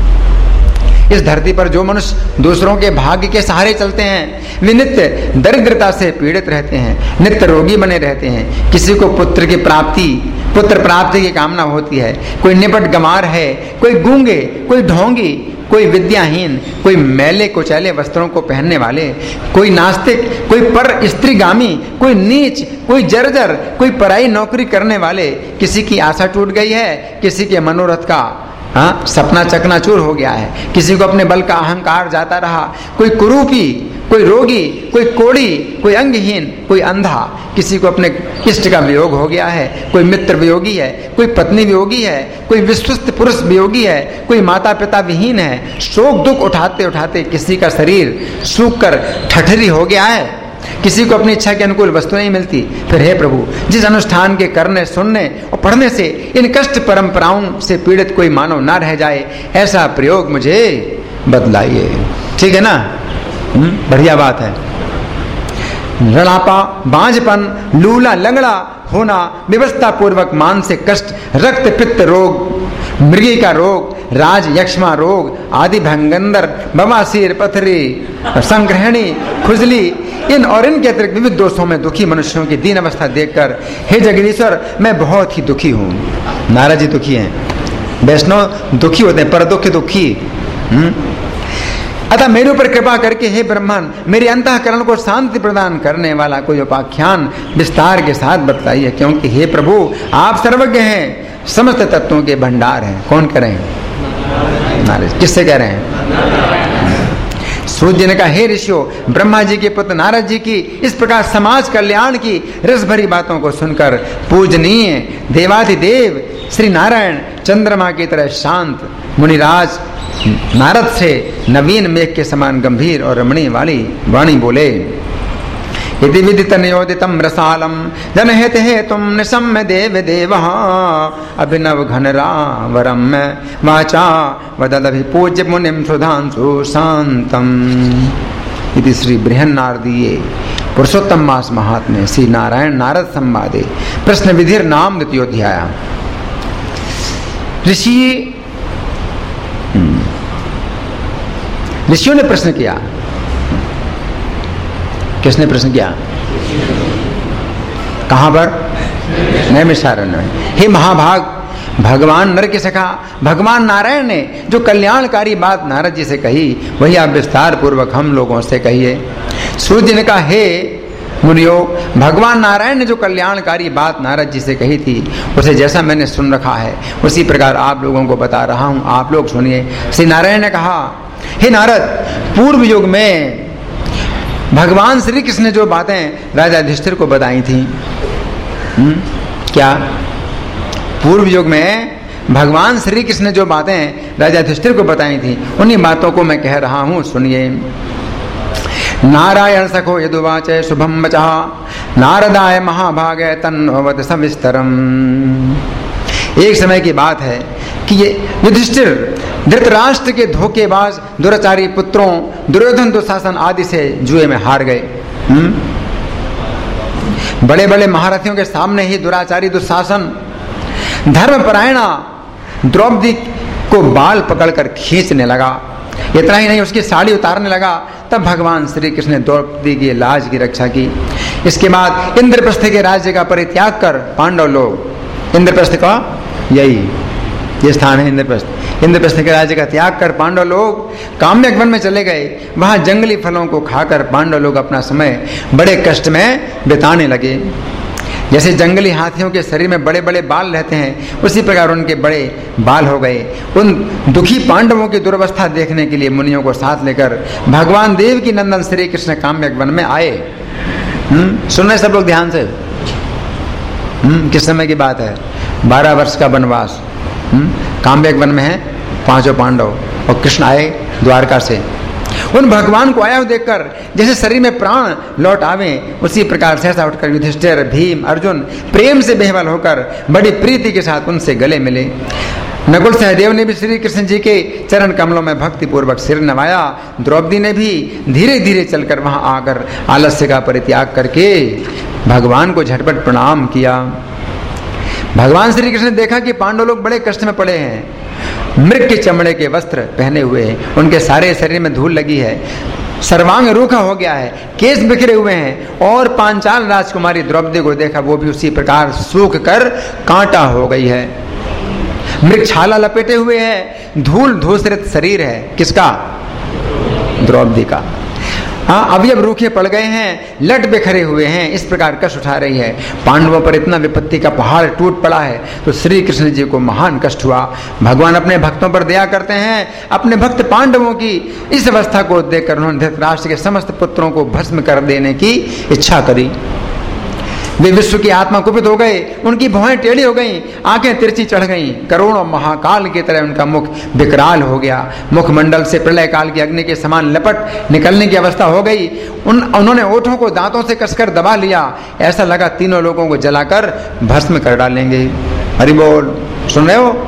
Speaker 1: हैं। इस धरती पर जो मनुष्य दूसरों के भाग्य के सहारे चलते हैं वे नित्य दरिद्रता से पीड़ित रहते हैं, नित्य रोगी बने रहते हैं। किसी को पुत्र प्राप्ति की कामना होती है, कोई निपट गंवार है, कोई गूंगे, कोई ढोंगी, कोई विद्याहीन, कोई मैले कुचैले वस्त्रों को पहनने वाले, कोई नास्तिक, कोई पर स्त्रीगामी, कोई नीच, कोई जर्जर, कोई पराई नौकरी करने वाले। किसी की आशा टूट गई है, किसी के मनोरथ का सपना चकनाचूर हो गया है, किसी को अपने बल का अहंकार जाता रहा, कोई कुरूपी, कोई रोगी, कोई कोढ़ी, कोई अंगहीन, कोई अंधा, किसी को अपने इष्ट का वियोग हो गया है, कोई मित्र वियोगी है, कोई पत्नी वियोगी है, कोई विश्वस्त पुरुष वियोगी है, कोई माता पिता विहीन है। शोक दुख उठाते उठाते किसी का शरीर सूख कर ठठरी हो गया है, किसी को अपनी इच्छा के अनुकूल वस्तु नहीं मिलती। फिर हे प्रभु, जिस अनुष्ठान के करने, सुनने और पढ़ने से इन कष्ट परंपराओं से पीड़ित कोई मानव ना रह जाए, ऐसा प्रयोग मुझे बतलाइए। ठीक है ना? बढ़िया बात है। रणापा, बांझपन, लूला लंगड़ा होना, व्यवस्था पूर्वक मानसिक कष्ट, रक्त पित्त रोग, मृगी का रोग, राज यक्ष्मा रोग आदि, भंगंदर, बवासीर, पथरी, संग्रहणी, खुजली, इन और इनके अतिरिक्त विविध दोषों में दुखी मनुष्यों की दीन अवस्था देखकर हे जगदीश्वर, मैं बहुत ही दुखी हूँ। नारद जी दुखी हैं, वैष्णव दुखी होते हैं, पर दुखी। अतः मेरे ऊपर कृपा करके हे ब्रह्मन, मेरे अंतःकरण को शांति प्रदान करने वाला कोई उपाख्यान विस्तार के साथ बतलाइए, क्योंकि हे प्रभु आप सर्वज्ञ हैं, समस्त तत्वों के भंडार हैं। कौन कह रहे हैं? नारद। किससे कह रहे हैं? सूर्य जी ने कहा, हे ऋषियों, ब्रह्मा जी के पुत्र नारद जी की इस प्रकार समाज कल्याण की रस भरी बातों को सुनकर पूजनीय देवाधिदेव श्री नारायण चंद्रमा की तरह शांत मुनिराज नारद से नवीन मेघ के समान गंभीर और रमणीय वाली वाणी बोले, यदि विदित नियोदितम रसालम जनहित हेतुम निशम्य देव देवः अभिनव घनरावरम वाचा वददभि पूज्य मुनिम सुधांशु शांतम। इति श्री बृहन्नारदीये पुरुषोत्तम मास महात्म्ये श्री नारायण नारद संवादे प्रश्न विधिर नाम द्वितीयोध्याय। ऋषियों ने प्रश्न किया। किसने प्रश्न किया? कहां पर? नैमिषारण्य में। हे महाभाग, भगवान नर के सखा भगवान नारायण ने जो कल्याणकारी बात नारद जी से कही वही आप विस्तार पूर्वक हम लोगों से कहिए। सूर्य ने कहा, हे मुनियो, भगवान नारायण ने जो कल्याणकारी बात नारद जी से कही थी उसे जैसा मैंने सुन रखा है उसी प्रकार आप लोगों को बता रहा हूं, आप लोग सुनिए। श्री नारायण ने कहा, हे नारद, पूर्व युग में भगवान श्री कृष्ण ने जो बातें राजा युधिष्ठिर को बताई थी, क्या पूर्व युग में भगवान श्री कृष्ण ने जो बातें राजा युधिष्ठिर को बताई थी उन्हीं बातों को मैं कह रहा हूं, सुनिए। नारायण सखो यदुवाच शुभम वचः नारदाय महाभागे तन्नोवद सविस्तरम। एक समय की बात है कि ये युधिष्ठिर धृतराष्ट्र के धोखेबाज दुराचारी पुत्रों दुर्योधन दुशासन आदि से जुए में हार गए। बड़े बड़े महारथियों के सामने ही दुराचारी दुशासन धर्मपरायणा द्रौपदी को बाल पकड़कर खींचने लगा। इतना ही नहीं, उसकी साड़ी उतारने लगा। तब भगवान श्री कृष्ण ने द्रौपदी की लाज की रक्षा की। इसके बाद इंद्रप्रस्थ के राज्य का परित्याग कर पांडव लोग, इंद्रप्रस्थ का यही ये स्थान है इंद्रप्रस्थ। इंद्रप्रस्थ के राज्य का त्याग कर पांडव लोग काम्यक वन में चले गए। वहां जंगली फलों को खाकर पांडव लोग अपना समय बड़े कष्ट में बिताने लगे। जैसे जंगली हाथियों के शरीर में बड़े बड़े बाल रहते हैं, उसी प्रकार उनके बड़े बाल हो गए। उन दुखी पांडवों की दुर्वस्था देखने के लिए मुनियों को साथ लेकर भगवान देव की नंदन श्री कृष्ण काम्यक वन में आए। सुन रहे सब लोग ध्यान से? किस समय की बात है? 12 वर्ष का वनवास। काम्यक वन में है 5 पांडव और कृष्ण आए द्वारका से। उन भगवान को आया हुआ देखकर जैसे शरीर में प्राण लौट आवे, उसी प्रकार सहसा उठकर युधिष्ठिर, भीम, अर्जुन प्रेम से बेहवल होकर बड़ी प्रीति के साथ उनसे गले मिले। नकुल सहदेव ने भी श्री कृष्ण जी के चरण कमलों में भक्ति पूर्वक सिर नवाया। द्रौपदी ने भी धीरे धीरे चलकर वहां आकर आलस्य का परित्याग करके भगवान को झटपट प्रणाम किया। भगवान श्री कृष्ण ने देखा कि पांडव लोग बड़े कष्ट में पड़े हैं। मृग के चमड़े के वस्त्र पहने हुए हैं, उनके सारे शरीर में धूल लगी है, सर्वांग रूखा हो गया है, केस बिखरे हुए हैं। और पांचाल राजकुमारी द्रौपदी को देखा, वो भी उसी प्रकार सूख कर कांटा हो गई है। मृग छाला लपेटे हुए है, धूल धूसरित शरीर है। किसका? द्रौपदी का। हाँ, अभी अब रूखे पड़ गए हैं, लट बिखरे हुए हैं। इस प्रकार कष्ट उठा रही है। पांडवों पर इतना विपत्ति का पहाड़ टूट पड़ा है तो श्री कृष्ण जी को महान कष्ट हुआ। भगवान अपने भक्तों पर दया करते हैं। अपने भक्त पांडवों की इस अवस्था को देखकर उन्होंने धृतराष्ट्र के समस्त पुत्रों को भस्म कर देने की इच्छा करी। वे विश्व की आत्मा कुपित हो गए, उनकी भौहें टेढ़ी हो गईं, आंखें तिरछी चढ़ गईं, करोड़ों महाकाल की तरह उनका मुख विकराल हो गया। मुखमंडल से प्रलय काल की अग्नि के समान लपट निकलने की अवस्था हो गई। उन्होंने ओठों को दांतों से कसकर दबा लिया। ऐसा लगा तीनों लोगों को जलाकर भस्म कर डालेंगे। हरि बोल, सुन रहे हो?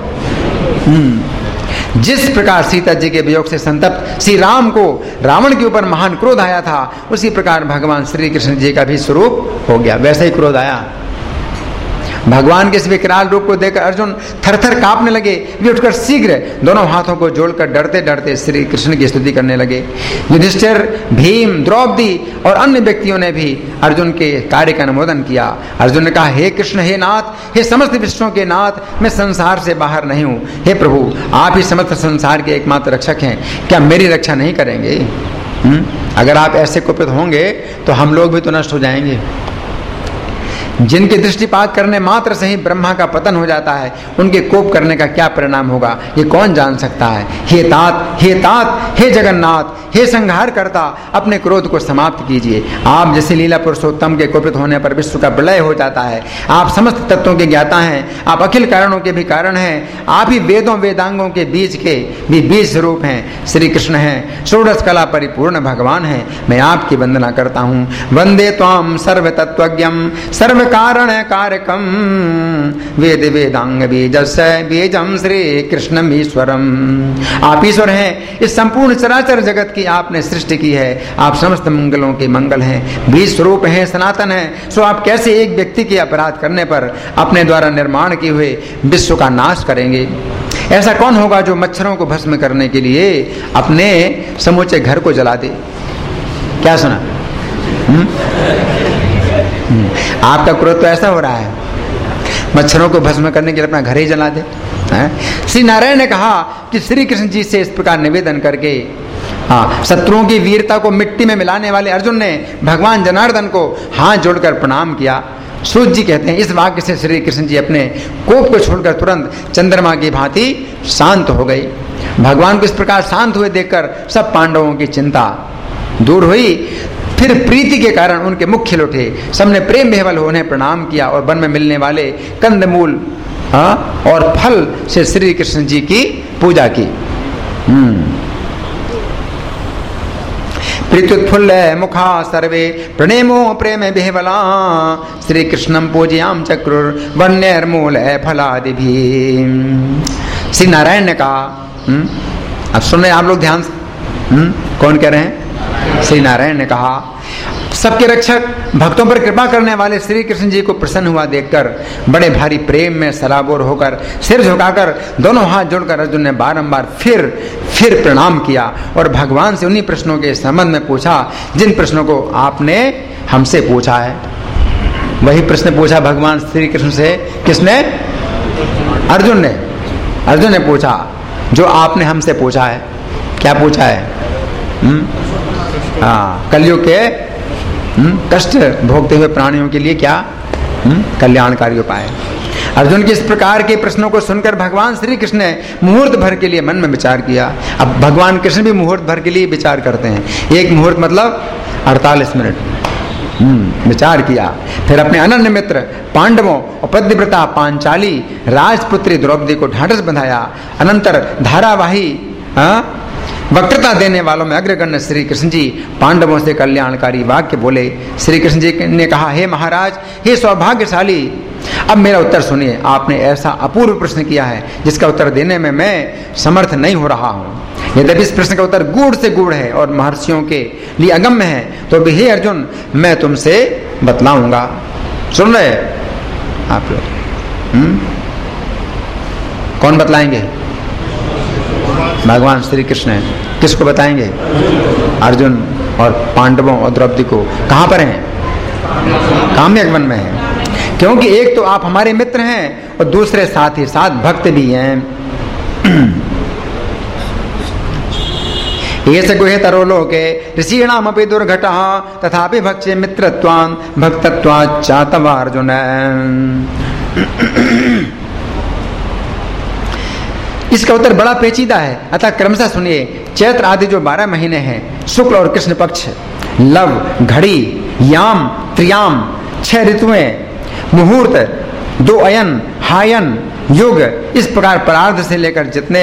Speaker 1: जिस प्रकार सीता जी के वियोग से संतप्त श्री राम को रावण के ऊपर महान क्रोध आया था, उसी प्रकार भगवान श्री कृष्ण जी का भी स्वरूप हो गया, वैसा ही क्रोध आया। भगवान के इस विकराल रूप को देखकर अर्जुन थरथर कांपने लगे। वे उठकर शीघ्र दोनों हाथों को जोड़कर डरते डरते श्री कृष्ण की स्तुति करने लगे। युधिष्ठिर, भीम, द्रौपदी और अन्य व्यक्तियों ने भी अर्जुन के कार्य का अनुमोदन किया। अर्जुन ने कहा, हे कृष्ण, हे नाथ, हे समस्त विश्वों के नाथ, मैं संसार से बाहर नहीं हूँ। हे प्रभु, आप ही समस्त संसार के एकमात्र रक्षक हैं, क्या मेरी रक्षा नहीं करेंगे? अगर आप ऐसे कुपित होंगे तो हम लोग भी तो नष्ट हो जाएंगे। जिनके दृष्टिपात करने मात्र से ही ब्रह्मा का पतन हो जाता है, उनके कोप करने का क्या परिणाम होगा ये कौन जान सकता है। हे तात, हे तात, हे जगन्नाथ, हे संहार करता, अपने क्रोध को समाप्त कीजिए। आप जैसे लीला पुरुषोत्तम के कुपित होने पर विश्व का प्रलय हो जाता है। आप समस्त तत्वों के ज्ञाता हैं, आप अखिल कारणों के भी कारण हैं, आप ही वेदों वेदांगों के बीज के भी बीज स्वरूप हैं। श्री कृष्ण हैं, षोडश कला परिपूर्ण भगवान हैं। मैं आपकी वंदना करता हूँ। वंदे त्वाम सर्व तत्वज्ञम सर्व कारण कारकम वेद वेदांग बीजस्य बीजम श्री कृष्णम ईश्वरम। आप ईश्वर हैं, इस संपूर्ण चराचर जगत की आपने सृष्टि की है। आप समस्त मंगलों के मंगल हैं, बीज स्वरूप हैं, सनातन हैं। सो आप कैसे एक व्यक्ति के अपराध करने पर अपने द्वारा निर्माण किए हुए विश्व का नाश करेंगे? ऐसा कौन होगा जो मच्छरों को भस्म करने के लिए अपने समूचे घर को जला दे? क्या सुना? आपका क्रोध तो ऐसा हो रहा है, मच्छरों को भस्म करने के लिए अपना घर ही जला दे। श्री नारायण ने कहा कि श्री कृष्ण जी से इस प्रकार निवेदन करके शत्रुओं की वीरता को मिट्टी में मिलाने वाले अर्जुन ने भगवान जनार्दन को हाथ जोड़कर प्रणाम किया। सूत जी कहते हैं, इस वाक्य से श्री कृष्ण जी अपने कोप को छोड़कर तुरंत चंद्रमा की भांति शांत हो गई। भगवान को इस प्रकार शांत हुए देखकर सब पांडवों की चिंता दूर हुई। फिर प्रीति के कारण उनके मुख खिल उठे। सबने प्रेम बेहवल होने प्रणाम किया और वन में मिलने वाले कंदमूल और फल से श्री कृष्ण जी की पूजा की। प्रीत्युत्फुल्ल मुखा सर्वे प्रणेमो प्रेम बेहवला श्री कृष्णम पूजयाम चक्रुर वन्यर्मूल फलादि भी। श्री नारायण ने कहा, अब सुन रहे आप लोग ध्यान से, कौन कह रहे हैं? श्री नारायण ने कहा, सबके रक्षक भक्तों पर कृपा करने वाले श्री कृष्ण जी को प्रसन्न हुआ देखकर बड़े भारी प्रेम में सराबोर होकर सिर झुकाकर दोनों हाथ जोड़कर अर्जुन ने बारंबार फिर प्रणाम किया और भगवान से उन्हीं प्रश्नों के संबंध में पूछा जिन प्रश्नों को आपने हमसे पूछा है। वही प्रश्न पूछा भगवान श्री कृष्ण से। किसने? अर्जुन ने। अर्जुन ने पूछा जो आपने हमसे पूछा है। क्या पूछा है? कलयुग के कष्ट भोगते हुए प्राणियों के लिए क्या कल्याणकारी उपाय। अर्जुन के इस प्रकार के प्रश्नों को सुनकर भगवान श्री कृष्ण ने मुहूर्त भर के लिए मन में विचार किया। अब भगवान कृष्ण भी मुहूर्त भर के लिए विचार करते हैं। एक मुहूर्त मतलब 48 मिनट विचार किया। फिर अपने अनन्य मित्र पांडवों और पतिव्रता पांचाली राजपुत्री द्रौपदी को ढांढस बंधाया। अनंतर धारावाही वक्रता देने वालों में अग्रगण्य श्री कृष्ण जी पांडवों से कल्याणकारी वाक्य बोले। श्री कृष्ण जी ने कहा, हे महाराज, हे सौभाग्यशाली, अब मेरा उत्तर सुनिए। आपने ऐसा अपूर्व प्रश्न किया है जिसका उत्तर देने में मैं समर्थ नहीं हो रहा हूँ। यद्यपि इस प्रश्न का उत्तर गूढ़ से गूढ़ है और महर्षियों के लिए अगम्य है, तो भी हे अर्जुन, मैं तुमसे बतलाऊंगा। सुन रहे आप लोग? कौन बतलाएंगे? भगवान श्री कृष्ण है। किसको बताएंगे? अर्जुन और पांडवों और द्रौपदी को। कहां पर हैं? काम्यक वन में है। क्योंकि एक तो आप हमारे मित्र हैं और दूसरे साथ ही साथ भक्त भी हैं। ये से गुहे तरोलोके ऋषीणाम अपि दुर्घटः तथापि भक्ष्ये मित्रत्वान् भक्तत्वात् चातव अर्जुन। इसका उत्तर बड़ा पेचीदा है, अतः क्रमशः सुनिए। चैत्र आदि जो 12 महीने हैं, शुक्ल और कृष्ण पक्ष, लव, घड़ी, याम, त्रियाम, 6 ऋतुएं, मुहूर्त, 2 अयन, हायन, युग, इस प्रकार परार्ध से लेकर जितने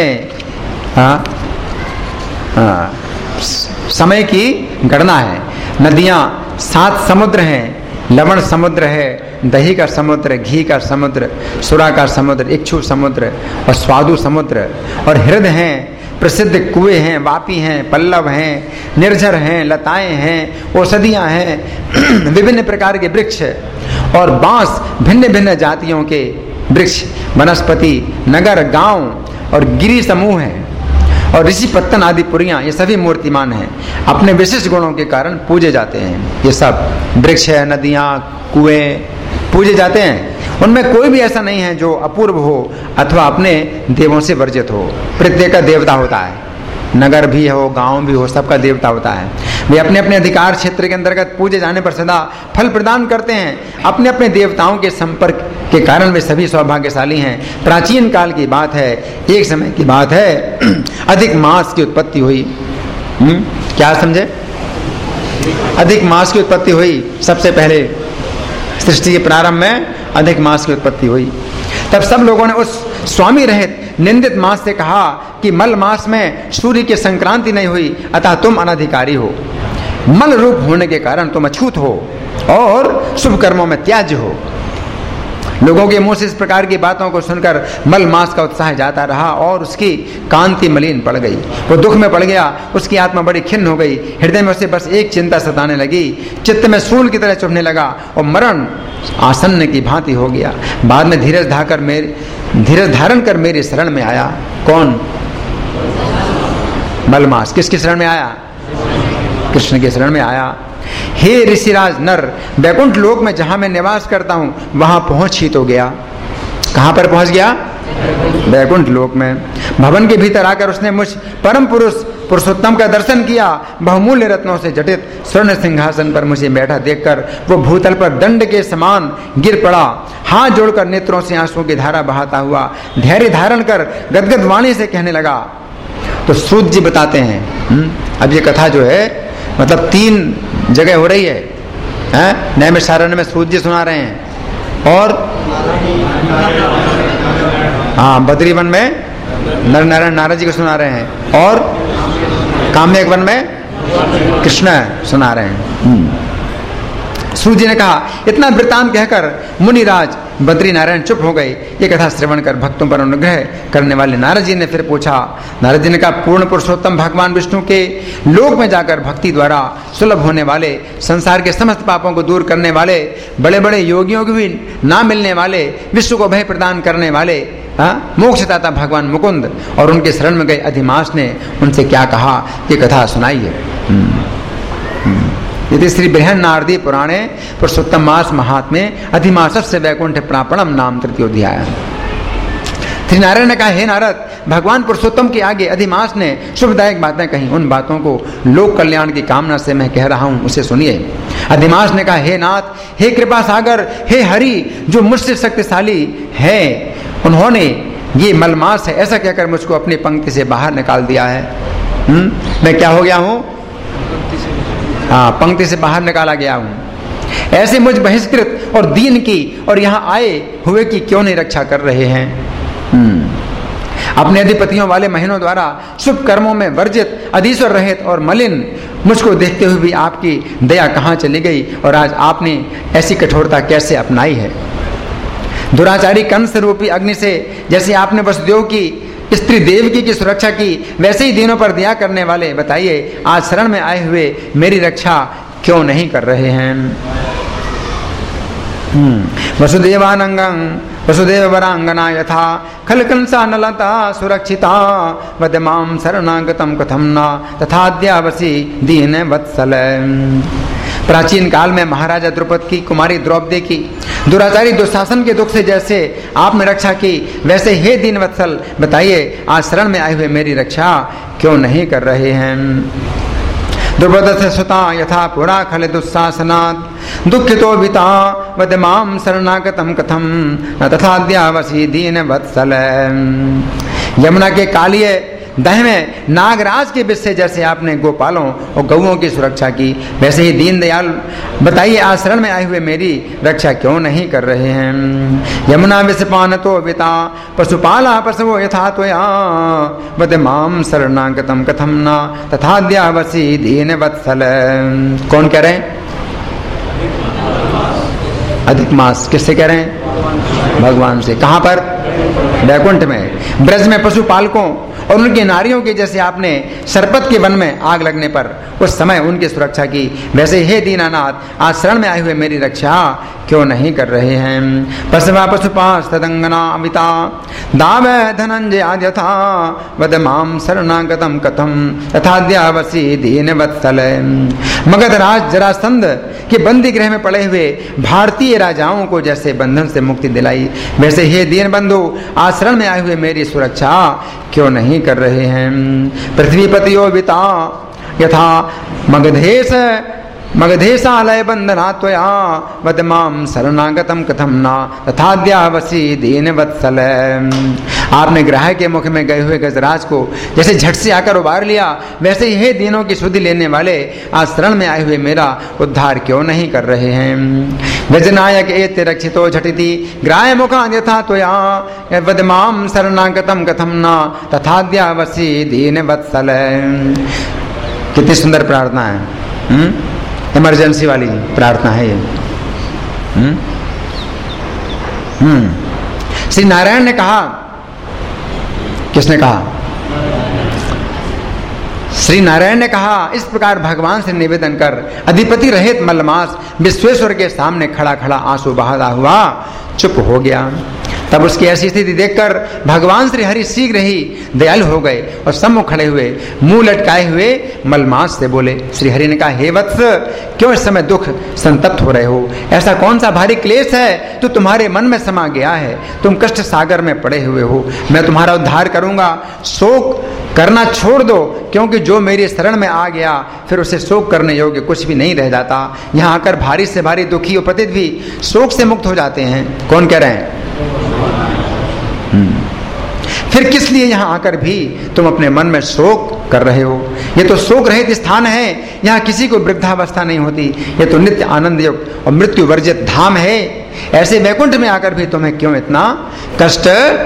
Speaker 1: समय की गणना है। नदियां 7 समुद्र हैं, लवण समुद्र है, दही का समुद्र, घी का समुद्र, सुरा का समुद्र, इक्षु समुद्र और स्वादु समुद्र, और हृदय हैं, प्रसिद्ध कुएं हैं, वापी हैं, पल्लव हैं, निर्झर हैं, लताएं हैं, औषधियां हैं, विभिन्न प्रकार के वृक्ष और बांस, भिन्न भिन्न जातियों के वृक्ष, वनस्पति, नगर, गांव और गिरी समूह हैं, और ऋषि पत्तन आदि पुरियां, ये सभी मूर्तिमान हैं। अपने विशिष्ट गुणों के कारण पूजे जाते हैं। ये सब वृक्ष है, नदियां, कुएं पूजे जाते हैं। उनमें कोई भी ऐसा नहीं है जो अपूर्व हो अथवा अपने देवों से वर्जित हो। प्रत्येक का देवता होता है, नगर भी हो, गांव भी हो, सबका देवता होता है। वे अपने अपने अधिकार क्षेत्र के अंतर्गत पूजे जाने पर सदा फल प्रदान करते हैं। अपने अपने देवताओं के संपर्क के कारण वे सभी सौभाग्यशाली हैं। प्राचीन काल की बात है, एक समय की बात है, अधिक मास की उत्पत्ति हुई। क्या समझे? अधिक मास की उत्पत्ति हुई। सबसे पहले सृष्टि के प्रारंभ में अधिक मास की उत्पत्ति हुई। तब सब लोगों ने उस स्वामी रहित निंदित मास से कहा कि मल मास में सूर्य की संक्रांति नहीं हुई, अतः तुम अनधिकारी हो। मल रूप होने के कारण तुम अछूत हो और शुभ कर्मों में त्याज्य हो। लोगों के मुंह से इस प्रकार की बातों को सुनकर मल मास का उत्साह जाता रहा और उसकी कांति मलिन पड़ गई। वो दुख में पड़ गया, उसकी आत्मा बड़ी खिन्न हो गई। हृदय में उसे बस एक चिंता सताने लगी, चित्त में सूल की तरह चुभने लगा और मरण आसन्न की भांति हो गया। बाद में धीरज धारण कर मेरी शरण में आया। कौन? मलमास। किसकी शरण में आया? कृष्ण के शरण में आया। हे ऋषिराज नर, वैकुंठ लोक में जहां मैं निवास करता हूं वहां पहुंच ही तो गया। कहां पर पहुंच गया? वैकुंठ लोक में। भवन के भीतर आकर उसने मुझ परम पुरुष पुरुषोत्तम का दर्शन किया। बहुमूल्य रत्नों से जटित स्वर्ण सिंहासन पर मुझे बैठा देखकर वो भूतल पर दंड के समान गिर पड़ा। हाथ जोड़कर नेत्रों से आंसुओं की धारा बहाता हुआ धैर्य धारण कर गदगद वाणी से कहने लगा। तो सूत जी बताते हैं, अब ये कथा जो है मतलब 3 जगह हो रही है। नैमिषारण्य में सूत जी सुना रहे हैं, और बद्रीवन में नर नारायण नारद जी को सुना रहे हैं, और काम्यक वन में कृष्ण सुना रहे हैं। सूत जी ने कहा, इतना वृत्तांत कहकर मुनिराज बद्री नारायण चुप हो गए। ये कथा श्रवण कर भक्तों पर अनुग्रह करने वाले नारद जी ने फिर पूछा। नारद जी ने कहा, पूर्ण पुरुषोत्तम भगवान विष्णु के लोक में जाकर भक्ति द्वारा सुलभ होने वाले, संसार के समस्त पापों को दूर करने वाले, बड़े बड़े योगियों को भी ना मिलने वाले, विश्व को भय प्रदान करने वाले मोक्षदाता भगवान मुकुंद और उनके शरण में गए अधिमास ने उनसे क्या कहा, ये कथा सुनाई है। यदि श्री बृहन नारदी पुराणे पुरुषोत्तम मास महात्म्य अधिमासस्य वैकुंठ प्रापणम नाम तृतीयोध्याय। श्री नारायण ने कहा, हे नारद, भगवान पुरुषोत्तम के आगे अधिमास ने शुभदायक बातें कही। उन बातों को लोक कल्याण की कामना से मैं कह रहा हूं, उसे सुनिए। अधिमास ने कहा, हे नाथ, हे कृपा सागर, हे हरि, जो मुझसे शक्तिशाली है, उन्होंने ये मलमास है ऐसा कहकर मुझको अपनी पंक्ति से बाहर निकाल दिया है। मैं क्या हो गया हूं? हाँ, पंक्ति से बाहर निकाला गया हूं। ऐसे मुझ बहिष्कृत और दीन की और यहां आए हुए की क्यों नहीं रक्षा कर रहे हैं? अपने अधिपतियों वाले महीनों द्वारा शुभ कर्मों में वर्जित, अधीश्वर रहित और मलिन मुझको देखते हुए भी आपकी दया कहां चली गई और आज आपने ऐसी कठोरता कैसे अपनाई है? दुराचारी कंस रूपी अग्नि से जैसे आपने वसुदेव की स्त्री देवकी की सुरक्षा की, वैसे ही दीनों पर दया करने वाले बताइए आज शरण में आए हुए मेरी रक्षा क्यों नहीं कर रहे हैं? वसुदेवानंगं वसुदेव वरांगना यथा खलकंसा नलता सुरक्षिता वद माम शरणागतम कथम न तथाद्यावसी दीन वत्सल। प्राचीन काल में महाराजा द्रुपद की कुमारी द्रौपदी की दुराचारी दुशासन के दुख से जैसे आपने रक्षा की, वैसे हे दीन वत्सल बताइए आज शरण में आए हुए मेरी रक्षा क्यों नहीं कर रहे हैं? द्रुपद से सुता यथा पुरा खल दुस्सासनात् दुखितो विता वद माम शरणागतम कथम न तथाद्यावसी दीन वत्सल। यमुना के कालिए दह में नागराज के विष से जैसे आपने गोपालों और गौओं की सुरक्षा की, वैसे ही दीन दयाल बताइए आज शरण में आए हुए मेरी रक्षा क्यों नहीं कर रहे हैं? यमुना विषपान तो विता पशुपाला पशवो यथा त्वया वद माम शरणागतम कथम न तथाद्यावसी दीन वत्सल। कौन कह रहे हैं? अधिक मास। किससे कह रहे हैं? भगवान से। कहां पर? वैकुंठ में। ब्रज में पशुपालकों और उनकी नारियों के जैसे आपने सरपत के वन में आग लगने पर उस समय उनकी सुरक्षा की, वैसे हे दीनानाथ आज शरण में आए हुए मेरी रक्षा क्यों नहीं कर रहे हैं? पशवा पशुपास तदंगना अमिता दाव धनंजय आद्यथा वद माम शरणागतम कथम तथाद्यावसी दीन वत्सल। मगध राज जरासंध के बंदी गृह में पड़े हुए भारतीय राजाओं को जैसे बंधन से मुक्ति दिलाई, वैसे हे दीन बंधु आज शरण में आए हुए मेरी सुरक्षा क्यों नहीं कर रहे हैं? पृथ्वीपतियो विता यथा मगधेशालय बंधना त्वया वद माम शरणागतम कथम न तथाद्यावसी दीन वत्सल। आपने ग्राह के मुख में गए हुए गजराज को जैसे झट से आकर उबार लिया, वैसे ही हे दीनों की सुधि लेने वाले आज शरण में आए हुए मेरा उद्धार क्यों नहीं कर रहे हैं? गजनायक एत्य रक्षितो झटिति ग्राह मुखान यथा त्वया वद माम शरणागतम कथम न तथाद्यावसी दीन वत्सल। कितनी सुंदर प्रार्थना है, इमरजेंसी वाली प्रार्थना है ये। श्री नारायण ने कहा, किसने कहा? श्री नारायण ने कहा, इस प्रकार भगवान से निवेदन कर अधिपति रहित मलमास विश्वेश्वर के सामने खड़ा खड़ा आंसू बहाता हुआ चुप हो गया। तब उसकी ऐसी स्थिति देखकर भगवान श्री हरि शीघ्र ही दयालु हो गए और सम्मुख खड़े हुए मुंह लटकाए हुए मलमास से बोले। श्री हरि ने कहा, हे वत्स, क्यों इस समय दुख संतप्त हो रहे हो? ऐसा कौन सा भारी क्लेश है जो तुम्हारे मन में समा गया है? तुम कष्ट सागर में पड़े हुए हो, मैं तुम्हारा उद्धार करूंगा। शोक करना छोड़ दो, क्योंकि जो मेरी शरण में आ गया फिर उसे शोक करने योग्य कुछ भी नहीं रह जाता। यहाँ आकर भारी से भारी दुखी उपतित भी शोक से मुक्त हो जाते हैं। कौन कह रहे हैं? फिर किस लिए यहाँ आकर भी तुम अपने मन में शोक कर रहे हो? ये तो शोक रहित स्थान है, यहाँ किसी को वृद्धावस्था नहीं होती। ये तो नित्य आनंद युक्त और मृत्यु वर्जित धाम है। ऐसे वैकुंठ में आकर भी तुम्हें क्यों इतना कष्ट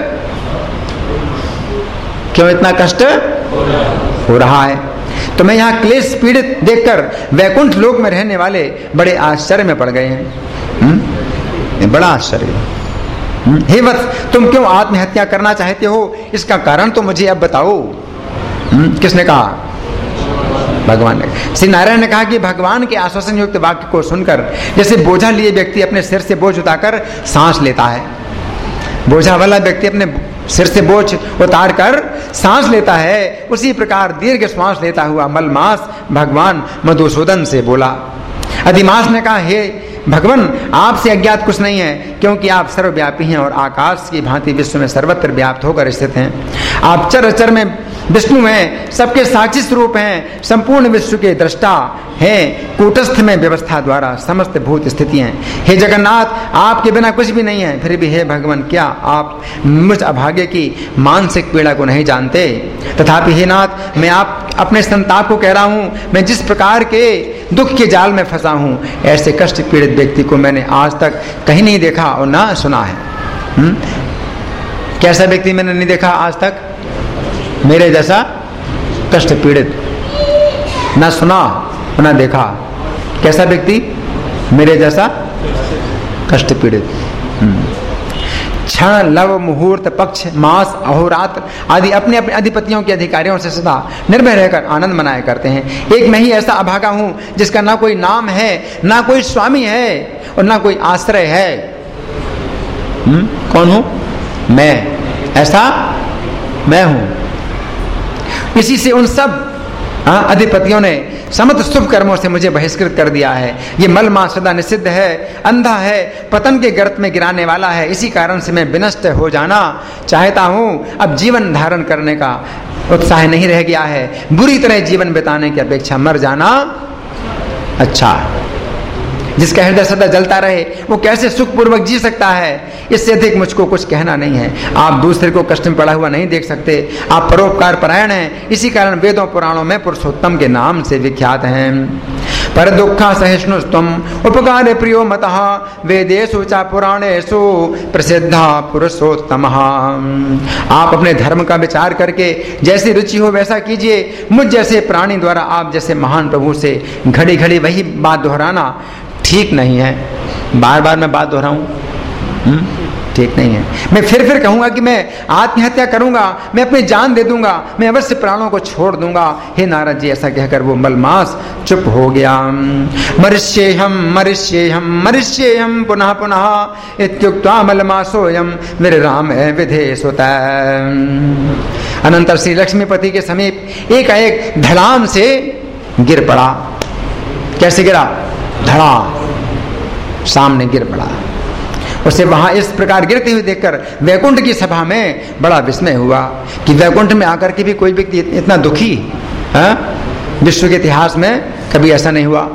Speaker 1: हो रहा है? तुम्हें यहाँ क्लेश पीड़ित देखकर वैकुंठ लोक में रहने वाले बड़े आश्चर्य में पड़ गए हैं। बड़ा आश्चर्य। हे वत्स, तुम क्यों आत्महत्या करना चाहते हो? इसका कारण तो मुझे अब बताओ। किसने कहा? भगवान ने। श्री नारायण ने कहा कि भगवान के आश्वासन युक्त वाक्य को सुनकर जैसे बोझा लिए व्यक्ति अपने सिर से बोझ उतारकर सांस लेता है, बोझा वाला व्यक्ति अपने सिर से बोझ उतार कर सांस लेता है, उसी प्रकार दीर्घ श्वास लेता हुआ मलमास भगवान मधुसूदन से बोला, अधिमास ने कहा, हे भगवान, आपसे अज्ञात कुछ नहीं है, क्योंकि आप सर्वव्यापी हैं और आकाश की भांति विश्व में सर्वत्र व्याप्त होकर स्थित हैं। आप चर में विष्णु हैं, सबके साक्षी स्वरूप हैं, संपूर्ण विश्व के दृष्टा हैं, कूटस्थ में व्यवस्था द्वारा समस्त भूत स्थितियां। हे जगन्नाथ, आपके बिना कुछ भी नहीं है। फिर भी हे भगवान, क्या आप मुझ अभागे की मानसिक पीड़ा को नहीं जानते? तथापि हे नाथ, मैं आप अपने संताप को कह रहा हूं, मैं जिस प्रकार के दुख के जाल में फंसा हूं, ऐसे कष्ट पीड़ित व्यक्ति को मैंने आज तक कहीं नहीं देखा और ना सुना है। कैसा व्यक्ति मैंने नहीं देखा आज तक? मेरे जैसा कष्ट पीड़ित, ना सुना ना देखा। कैसा व्यक्ति? मेरे जैसा कष्ट पीड़ित। क्षण, लव, मुहूर्त, पक्ष, मास, अहोरात्र आदि अपने अपने अधिपतियों के अधिकारियों से सदा निर्भय रहकर आनंद मनाया करते हैं। एक मैं ही ऐसा अभागा हूं जिसका ना कोई नाम है, ना कोई स्वामी है और ना कोई आश्रय है। कौन हूं मैं? ऐसा मैं हूं। इसी से उन सब अधिपतियों ने समस्त शुभ कर्मों से मुझे बहिष्कृत कर दिया है। ये मल मां सदा निषिद्ध है, अंधा है, पतन के गर्त में गिराने वाला है। इसी कारण से मैं विनष्ट हो जाना चाहता हूं। अब जीवन धारण करने का उत्साह नहीं रह गया है। बुरी तरह जीवन बिताने की अपेक्षा मर जाना अच्छा। जिसका हृदय सदा जलता रहे वो कैसे सुखपूर्वक जी सकता है? इससे अधिक मुझको कुछ कहना नहीं है। आप दूसरे को कष्ट में पड़ा हुआ नहीं देख सकते। आप परोपकार परायण हैं, इसी कारण वेदों पुराणों में पुरुषोत्तम के नाम से विख्यात हैं। पर दुखा सहिष्णुस्तम उपकार प्रियो मतः वेदेषु च पुराणेषु प्रसिद्धा पुरुषोत्तम। आप अपने धर्म का विचार करके जैसी रुचि हो वैसा कीजिए। मुझ जैसे प्राणी द्वारा आप जैसे महान प्रभु से घड़ी घड़ी वही बात दोहराना ठीक नहीं है। बार बार मैं बात दोहराऊं ठीक नहीं है। मैं फिर कहूंगा कि मैं आत्महत्या करूंगा, मैं अपनी जान दे दूंगा, मैं अवश्य प्राणों को छोड़ दूंगा। हे नारद जी, ऐसा कहकर वो मलमास चुप हो गया। मरिष्येहम मरिष्येहम मरिष्येहम पुनः पुनः इत्युक्त्वा मलमासोयम विराम विधेसुत। अनंतर श्री लक्ष्मीपति के समीप एकाएक धड़ाम से गिर पड़ा। कैसे गिरा? धड़ा सामने गिर पड़ा। उसे वहां इस प्रकार गिरते हुए देखकर वैकुंठ की सभा में बड़ा विस्मय हुआ कि वैकुंठ में आकर के भी कोई व्यक्ति इतना दुखी विश्व के इतिहास में कभी ऐसा नहीं हुआ।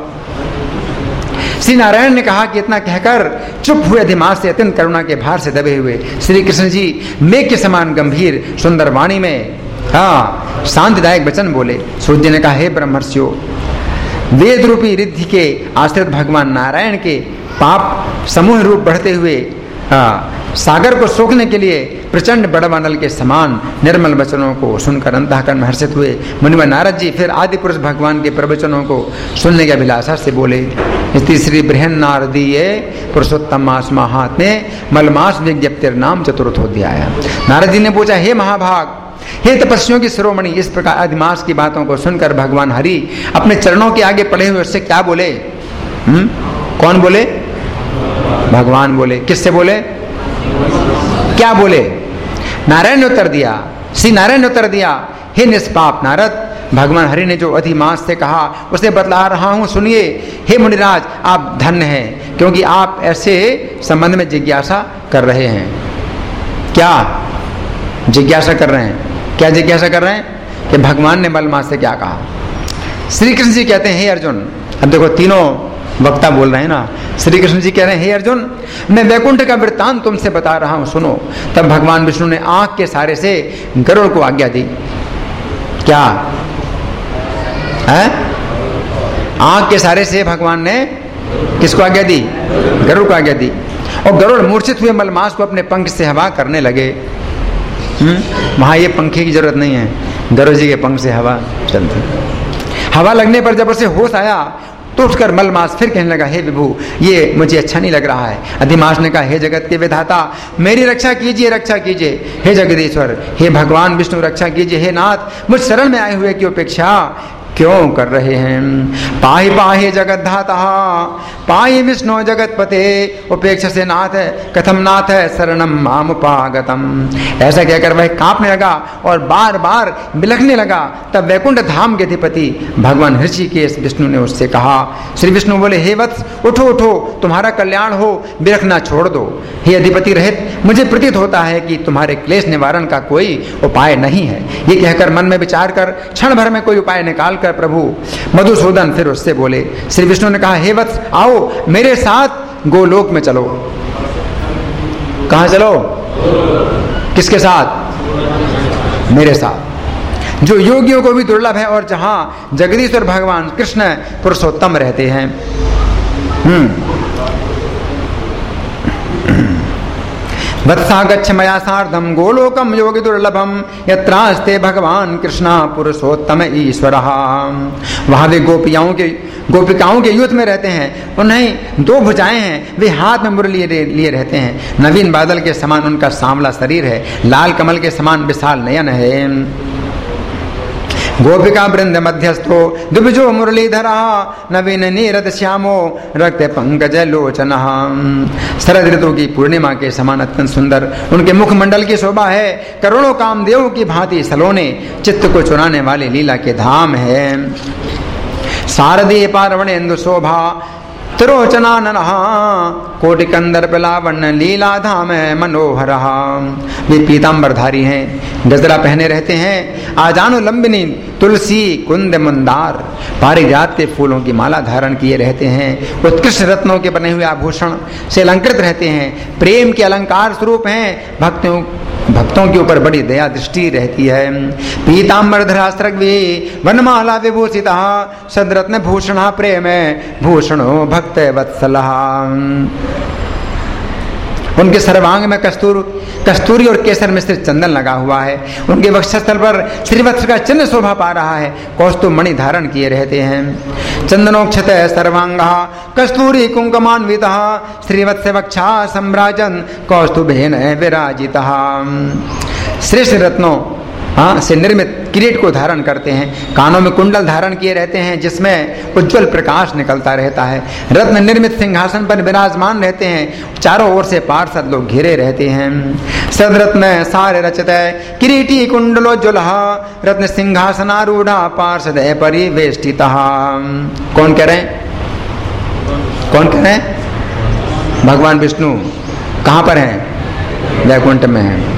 Speaker 1: श्री नारायण ने कहा कि इतना कहकर चुप हुए अधिमास से अत्यंत करुणा के भार से दबे हुए श्री कृष्ण जी मेघ के समान गंभीर सुंदर वाणी में शांतिदायक वचन बोले। सूर्य ने कहा, हे ब्रह्मर्षियों, वेद रूपी रिद्धि के आश्रित भगवान नारायण के पाप समूह रूप बढ़ते हुए सागर को सोखने के लिए प्रचंड बड़वानल के समान निर्मल वचनों को सुनकर अंतःकरण में हर्षित हुए मुनिवर नारद जी फिर आदि पुरुष भगवान के प्रवचनों को सुनने की अभिलाषा से बोले। तीसरी बृहन नारदीय पुरुषोत्तम मास महात्मे मलमास विज्ञप्तिर नाम चतुर्थोध्याय। नारद जी ने पूछा, हे महाभाग, हे तपस्वियों की शिरोमणि, इस प्रकार अधिमास की बातों को सुनकर भगवान हरि अपने चरणों के आगे पड़े हुए उससे क्या बोले? कौन बोले? भगवान बोले। किससे बोले? क्या बोले? नारायण ने उत्तर दिया। श्री नारायण ने उत्तर दिया, हे निष्पाप नारद, भगवान हरि ने जो अधिमास से कहा उसे बतला रहा हूं, सुनिए। हे मुनिराज, आप धन्य हैं क्योंकि आप ऐसे संबंध में जिज्ञासा कर रहे हैं। क्या जिज्ञासा कर रहे हैं? क्या जिज्ञासा कर रहे हैं कि भगवान ने मलमास से क्या कहा? श्री कृष्ण जी कहते हैं, हे अर्जुन, अब देखो तीनों वक्ता बोल रहे हैं ना। श्री कृष्ण जी कह रहे हैं, हे अर्जुन, मैं वैकुंठ का वृत्तांत तुमसे बता रहा हूं, सुनो। तब भगवान विष्णु ने आंख के सारे से गरुड़ को आज्ञा दी। क्या है? आंख के सारे से भगवान ने किसको आज्ञा दी? गरुड़ को आज्ञा दी। और गरुड़ मूर्छित हुए मलमास को अपने पंख से हवा करने लगे। वहां ये पंखे की जरूरत नहीं है, गरुड़ जी के पंख से हवा चलती। हवा लगने पर जब उसे होश आया तो उठकर मलमास फिर कहने लगा, हे विभु, ये मुझे अच्छा नहीं लग रहा है। अधिमास ने कहा, हे जगत के विधाता, मेरी रक्षा कीजिए, रक्षा कीजिए। हे जगदीश्वर, हे भगवान विष्णु, रक्षा कीजिए। हे नाथ, मुझ शरण में आए हुए की उपेक्षा क्यों कर रहे हैं। पाहि पाहि जगद्धाता पाहि विष्णु जगतपते उपेक्षा से नाथ कथम नाथ शरणम मामुपागतम। ऐसा कहकर वह कांपने लगा और बार बार बिलखने लगा। तब वैकुंठ धाम के अधिपति भगवान ऋषिकेश विष्णु ने उससे कहा, श्री विष्णु बोले, हे वत्स, उठो उठो, तुम्हारा कल्याण हो, बिलखना छोड़ दो। हे अधिपति रहित, मुझे प्रतीत होता है कि तुम्हारे क्लेश निवारण का कोई उपाय नहीं है। ये कहकर मन में विचार कर क्षण भर में कोई उपाय निकाल कर प्रभु मधुसूदन फिर उससे बोले, श्री विष्णु ने कहा, हे वत्स, आओ मेरे साथ गोलोक में चलो। कहां चलो? किसके साथ? मेरे साथ, जो योगियों को भी दुर्लभ है और जहां जगदीश्वर भगवान कृष्ण पुरुषोत्तम रहते हैं। वत्सा गच्छ मया सार्धम गोलोकम योगी दुर्लभम यत्रास्ते भगवान कृष्णा पुरुषोत्तम ईश्वरः। वहां वे गोपिकाओं के युद्ध में रहते हैं। उन्हें 2 भुजाएं हैं, वे हाथ में मुरली लिए रहते हैं। नवीन बादल के समान उनका सांवला शरीर है, लाल कमल के समान विशाल नयन है। गोपिका वृंद मध्यस्थो दुबिजो मुरलीधरा नवीन नीरद श्यामो रक्त पंकज लोचन। शरद ऋतु की पूर्णिमा के समान अत्यंत सुंदर उनके मुखमंडल की शोभा है। करोड़ों कामदेवों की भांति सलोने चित्त को चुराने वाले लीला के धाम है। शारदीय पार्वणेन्दु शोभा त्रिलोचनानन कोटि कंदर्प लावण्य लीला धाम मनोहर। वे पीताम्बरधारी हैं, गजरा पहने रहते हैं। आजानु लंबिनी तुलसी कुंद मंदार पारिजात के फूलों की माला धारण किए रहते हैं। उत्कृष्ट रत्नों के बने हुए आभूषण से अलंकृत रहते हैं। प्रेम के अलंकार स्वरूप हैं। भक्तों के ऊपर बड़ी दया दृष्टि रहती है। पीताम्बर धरास्त्रग्वी वनमाला विभूषिता सदरत्न भूषण प्रेम भूषणो भक्त वत्सलः। उनके सर्वांग में कस्तूरी और केसर मिश्रित चंदन लगा हुआ है। उनके वक्षस्थल पर श्रीवत्स का चिन्ह शोभा पा रहा है। कौस्तुभ मणि धारण किए रहते हैं। चंदनोक्षत सर्वांगः कस्तूरी कुंकुमान्वितः श्रीवत्स वक्षा सम्राजन कौस्तुभेन विराजितः। श्रेष्ठ रत्नों से निर्मित किरीट को धारण करते हैं। कानों में कुंडल धारण किए रहते हैं जिसमें उज्जवल प्रकाश निकलता रहता है। रत्न निर्मित सिंहासन पर विराजमान रहते हैं। चारों ओर से पार्षद लोग घिरे रहते हैं। सदरत्न सारे रचित किरीटी कुंडलोज्ज्वल रत्न सिंहासनारूढ़ा पार्षद परिवेष्टितः। कौन कह रहे हैं? कौन कह रहे हैं? भगवान विष्णु। कहां पर हैं? वैकुंठ में है।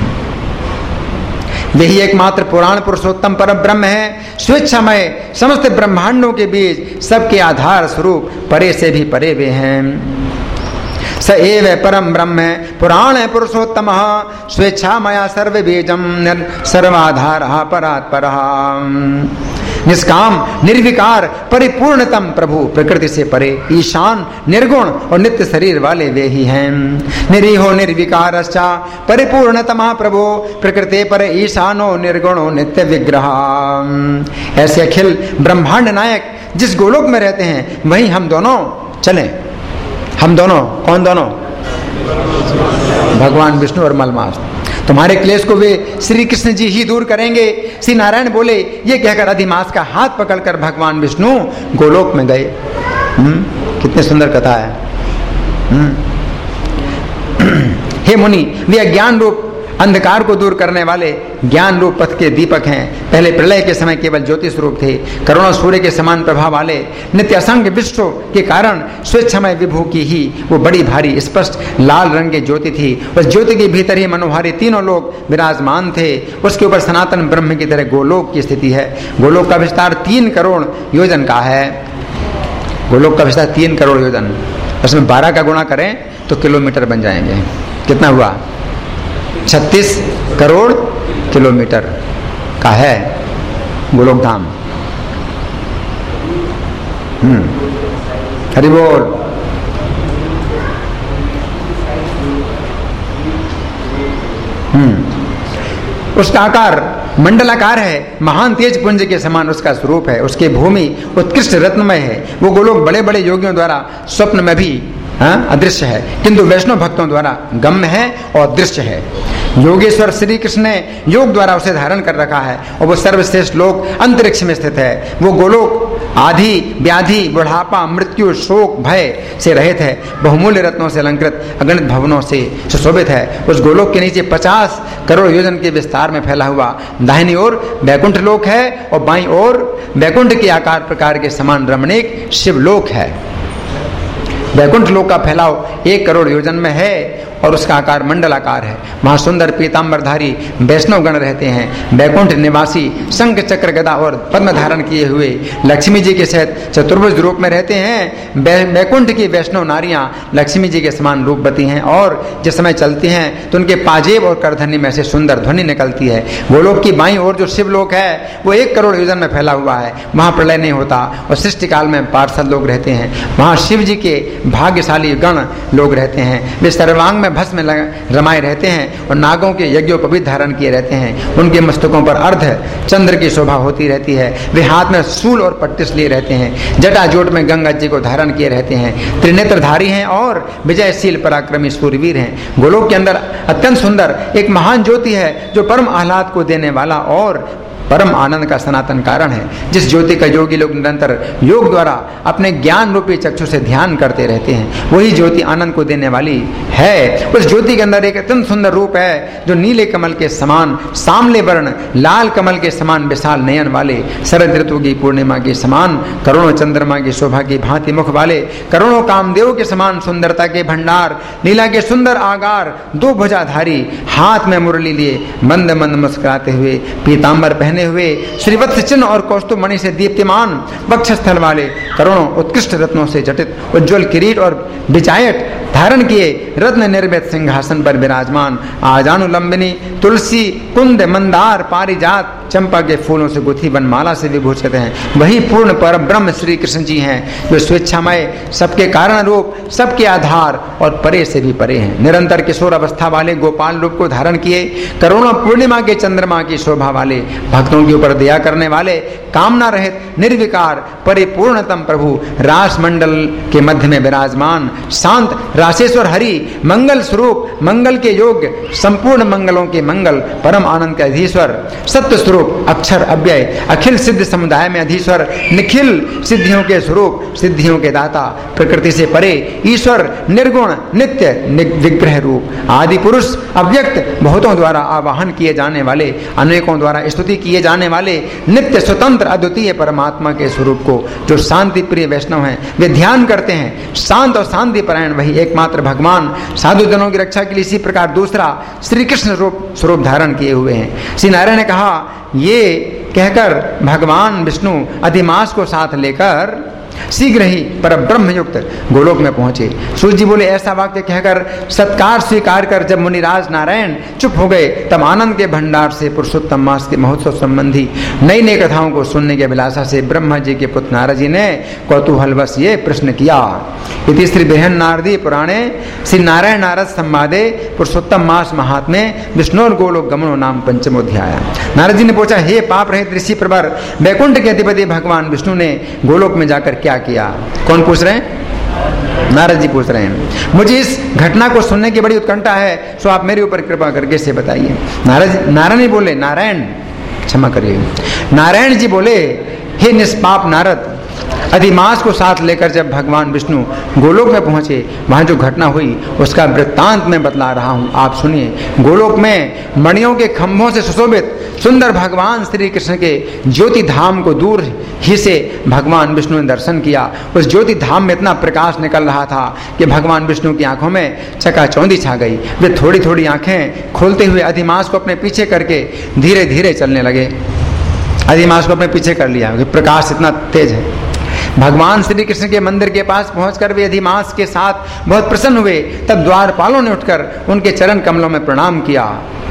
Speaker 1: यही एकमात्र पुराण पुरुषोत्तम परम ब्रह्म है। स्वेच्छामय समस्त ब्रह्मांडों के बीच सबके आधार स्वरूप परे से भी परे वे हैं। स एव परम ब्रह्म पुराण पुरुषोत्तम स्वेच्छामया सर्व बीजम सर्वाधार परात्पर। निष्काम निर्विकार परिपूर्णतम प्रभु प्रकृति से परे ईशान निर्गुण और नित्य शरीर वाले वे ही हैं। निरीहो निर्विकार परिपूर्णतम प्रभु प्रकृति पर ईशानो निर्गुणो नित्य विग्रह। ऐसे अखिल ब्रह्मांड नायक जिस गोलोक में रहते हैं वहीं हम दोनों चलें। हम दोनों कौन? दोनों भगवान विष्णु और मलमास। तुम्हारे क्लेश को वे श्री कृष्ण जी ही दूर करेंगे। श्री नारायण बोले। ये कहकर अधिमास का हाथ पकड़कर भगवान विष्णु गोलोक में गए। कितनी सुंदर कथा है। हे मुनि, वे अज्ञान रूप अंधकार को दूर करने वाले ज्ञान रूप पथ के दीपक हैं। पहले प्रलय के समय केवल ज्योति स्वरूप थे। करोड़ों सूर्य के समान प्रभाव वाले नित्य असंख्य विश्व के कारण स्वेच्छामय विभू की ही वो बड़ी भारी स्पष्ट लाल रंग की ज्योति थी। उस ज्योति के भीतर ही मनोहारी तीनों लोग विराजमान थे। उसके ऊपर सनातन ब्रह्म की तरह गोलोक की स्थिति है। गोलोक का विस्तार 3 करोड़ योजन का है। गोलोक का विस्तार 3 करोड़ योजन। उसमें 12 का गुणा करें तो किलोमीटर बन जाएंगे। कितना हुआ? 36 करोड़ किलोमीटर का है गोलोक धाम। हरि बोल। उसका आकार मंडलाकार है। महान तेज पुंज के समान उसका स्वरूप है। उसकी भूमि उत्कृष्ट रत्नमय है। वो गोलोक बड़े बड़े योगियों द्वारा स्वप्न में भी अदृश्य है, किंतु वैष्णव भक्तों द्वारा गम्य है और दृश्य है। योगेश्वर श्री कृष्ण ने योग द्वारा उसे धारण कर रखा है और वो सर्वश्रेष्ठ लोक अंतरिक्ष में स्थित है। वो गोलोक आदि व्याधि बुढ़ापा मृत्यु शोक भय से रहित है, बहुमूल्य रत्नों से अलंकृत अगणित भवनों से सुशोभित है। उस गोलोक के नीचे 50 करोड़ योजन के विस्तार में फैला हुआ दाहिनी ओर वैकुंठ लोक है और बाईं ओर वैकुंठ के आकार प्रकार के समान रमणीक शिवलोक है। वैकुंठ लोक का फैलाव 1 करोड़ योजन में है और उसका आकार मंडलाकार है। वहां सुंदर पीताम्बरधारी वैष्णव गण रहते हैं। वैकुंठ निवासी शंख चक्र गदा और पद्म धारण किए हुए लक्ष्मी जी के सहित चतुर्भुज रूप में रहते हैं। वैकुंठ की वैष्णव नारियां लक्ष्मी जी के समान रूपवती हैं और जिस समय चलती हैं तो उनके पाजेब और करधनी में से सुंदर ध्वनि निकलती है। गोलोक की बाईं ओर जो शिवलोक है वो 1 करोड़ योजन में फैला हुआ है। वहां प्रलय नहीं होता और सृष्टि काल में पार्षद लोग रहते हैं। वहां शिव जी के भाग्यशाली गण लोग रहते हैं। वे सर्वांग में भस्म रमाए रहते हैं और नागों के यज्ञोपवीत धारण किए रहते हैं। उनके मस्तकों पर अर्ध चंद्र की शोभा होती रहती है। वे हाथ में शूल और पट्टिस लिए रहते हैं। जटा जोट में गंगा जी को धारण किए रहते हैं। त्रिनेत्रधारी हैं और विजयशील पराक्रमी सूरवीर हैं। गोलोक के अंदर अत्यंत सुंदर एक महान ज्योति है जो परम आह्लाद को देने वाला और परम आनंद का सनातन कारण है। जिस ज्योति का योगी लोग निरंतर योग द्वारा अपने ज्ञान रूपी चक्षु से ध्यान करते रहते हैं, वही ज्योति आनंद को देने वाली है। उस ज्योति के अंदर एक अत्यंत सुंदर रूप है जो नीले कमल के समान सामले वर्ण, लाल कमल के समान विशाल नयन वाले, शरद ऋतु की पूर्णिमा के समान करोड़ों चंद्रमा की शोभा की भांति मुख वाले, करोड़ों कामदेव के समान सुंदरता के भंडार, लीला के सुंदर आगार, 2 भुजाधारी, हाथ में मुरली लिए मंद मंद मुस्कुराते हुए, पीताम्बर पहने हुए, श्रीवत्स चिन्ह और कौस्तुभ मणि से दीप्तिमान वक्षस्थल वाले, करोड़ों उत्कृष्ट रत्नों से जटित उज्ज्वल किरीट और विचायट धारण किए, रत्न निर्मित सिंहासन पर विराजमान, आजानुलंबिनी तुलसी कुंद मंदार पारिजात चंपा के फूलों से गुथी वनमाला से विभूषित हैं। वही पूर्ण पर ब्रह्म श्री कृष्ण जी हैं जो स्वेच्छामय, सबके कारण रूप, सबके आधार और परे से भी परे हैं। निरंतर किशोर अवस्था वाले गोपाल रूप को धारण किए, करोड़ों पूर्णिमा के चंद्रमा की शोभा वाले, भक्तों के ऊपर दया करने वाले, कामना रहित निर्विकार परिपूर्णतम प्रभु रास मंडल के मध्य में विराजमान शांत रासेश्वर हरि, मंगल स्वरूप, मंगल के योग्य, संपूर्ण मंगलों के मंगल, परम आनंद के अधीश्वर, सत्य स्वरूप, अक्षर अव्यय, अखिल सिद्ध समुदाय में अधीश्वर, निखिल सिद्धियों के स्वरूप, सिद्धियों के दाता, प्रकृति से परे ईश्वर, निर्गुण नित्य विग्रह रूप, आदि पुरुष, अव्यक्त, बहुतों द्वारा आवाहन किए जाने वाले, अनेकों द्वारा स्तुति किए जाने वाले, नित्य स्वतंत्र अद्वितीय परमात्मा के स्वरूप को जो शांति प्रिय वैष्णव हैं वे ध्यान करते हैं। शांत और शांति परायण वही एकमात्र भगवान साधु जनों की रक्षा के लिए इसी प्रकार दूसरा श्री कृष्ण स्वरूप धारण किए हुए हैं। श्री नारायण ने कहा, ये कहकर भगवान विष्णु अधिमास को साथ लेकर शीघ्र ही पर ब्रह्म युक्त गोलोक में पहुंचे। सूर्य जी बोले, ऐसा वाक्य कहकर सत्कार स्वीकार कर जब मुनिराज नारायण चुप हो गए, तब आनंद के भंडार से पुरुषोत्तम मास के महोत्सव संबंधी नई नई कथाओं को सुनने के अभिलाषा से ब्रह्मा जी के पुत्र नारद जी ने कौतूहलवश ये प्रश्न किया। इति श्री बृहन नारदी पुराणे श्री नारायण नारद संवादे पुरुषोत्तम मास महात्म्य विष्णुर गोलोक गमनो नाम पंचमोध्याय। नारद जी ने पूछा, हे पाप रहित ऋषि प्रवर, वैकुंठ के अधिपति भगवान विष्णु ने गोलोक में जाकर क्या किया? कौन पूछ रहे हैं? नारद जी पूछ रहे हैं। मुझे इस घटना को सुनने की बड़ी उत्कंठा है, सो आप मेरे ऊपर कृपा करके से बताइए। नारायण ही बोले, नारायण क्षमा करिए, नारायण जी बोले, हे निष्पाप नारद, अधिमास को साथ लेकर जब भगवान विष्णु गोलोक में पहुंचे, वहां जो घटना हुई उसका वृत्तांत मैं बतला रहा हूं, आप सुनिए। गोलोक में मणियों के खंभों से सुशोभित सुंदर भगवान श्री कृष्ण के ज्योति धाम को दूर ही से भगवान विष्णु ने दर्शन किया। उस ज्योति धाम में इतना प्रकाश निकल रहा था कि भगवान विष्णु की आंखों में चकाचौंधी छा गई। वे थोड़ी थोड़ी आंखें खोलते हुए अधिमास को अपने पीछे करके धीरे धीरे चलने लगे। अधिमास को अपने पीछे कर लिया, प्रकाश इतना तेज है। भगवान श्री कृष्ण के मंदिर के पास पहुंचकर वे अधिमास के साथ बहुत प्रसन्न हुए। तब द्वारपालों ने उठकर उनके चरण कमलों में प्रणाम किया।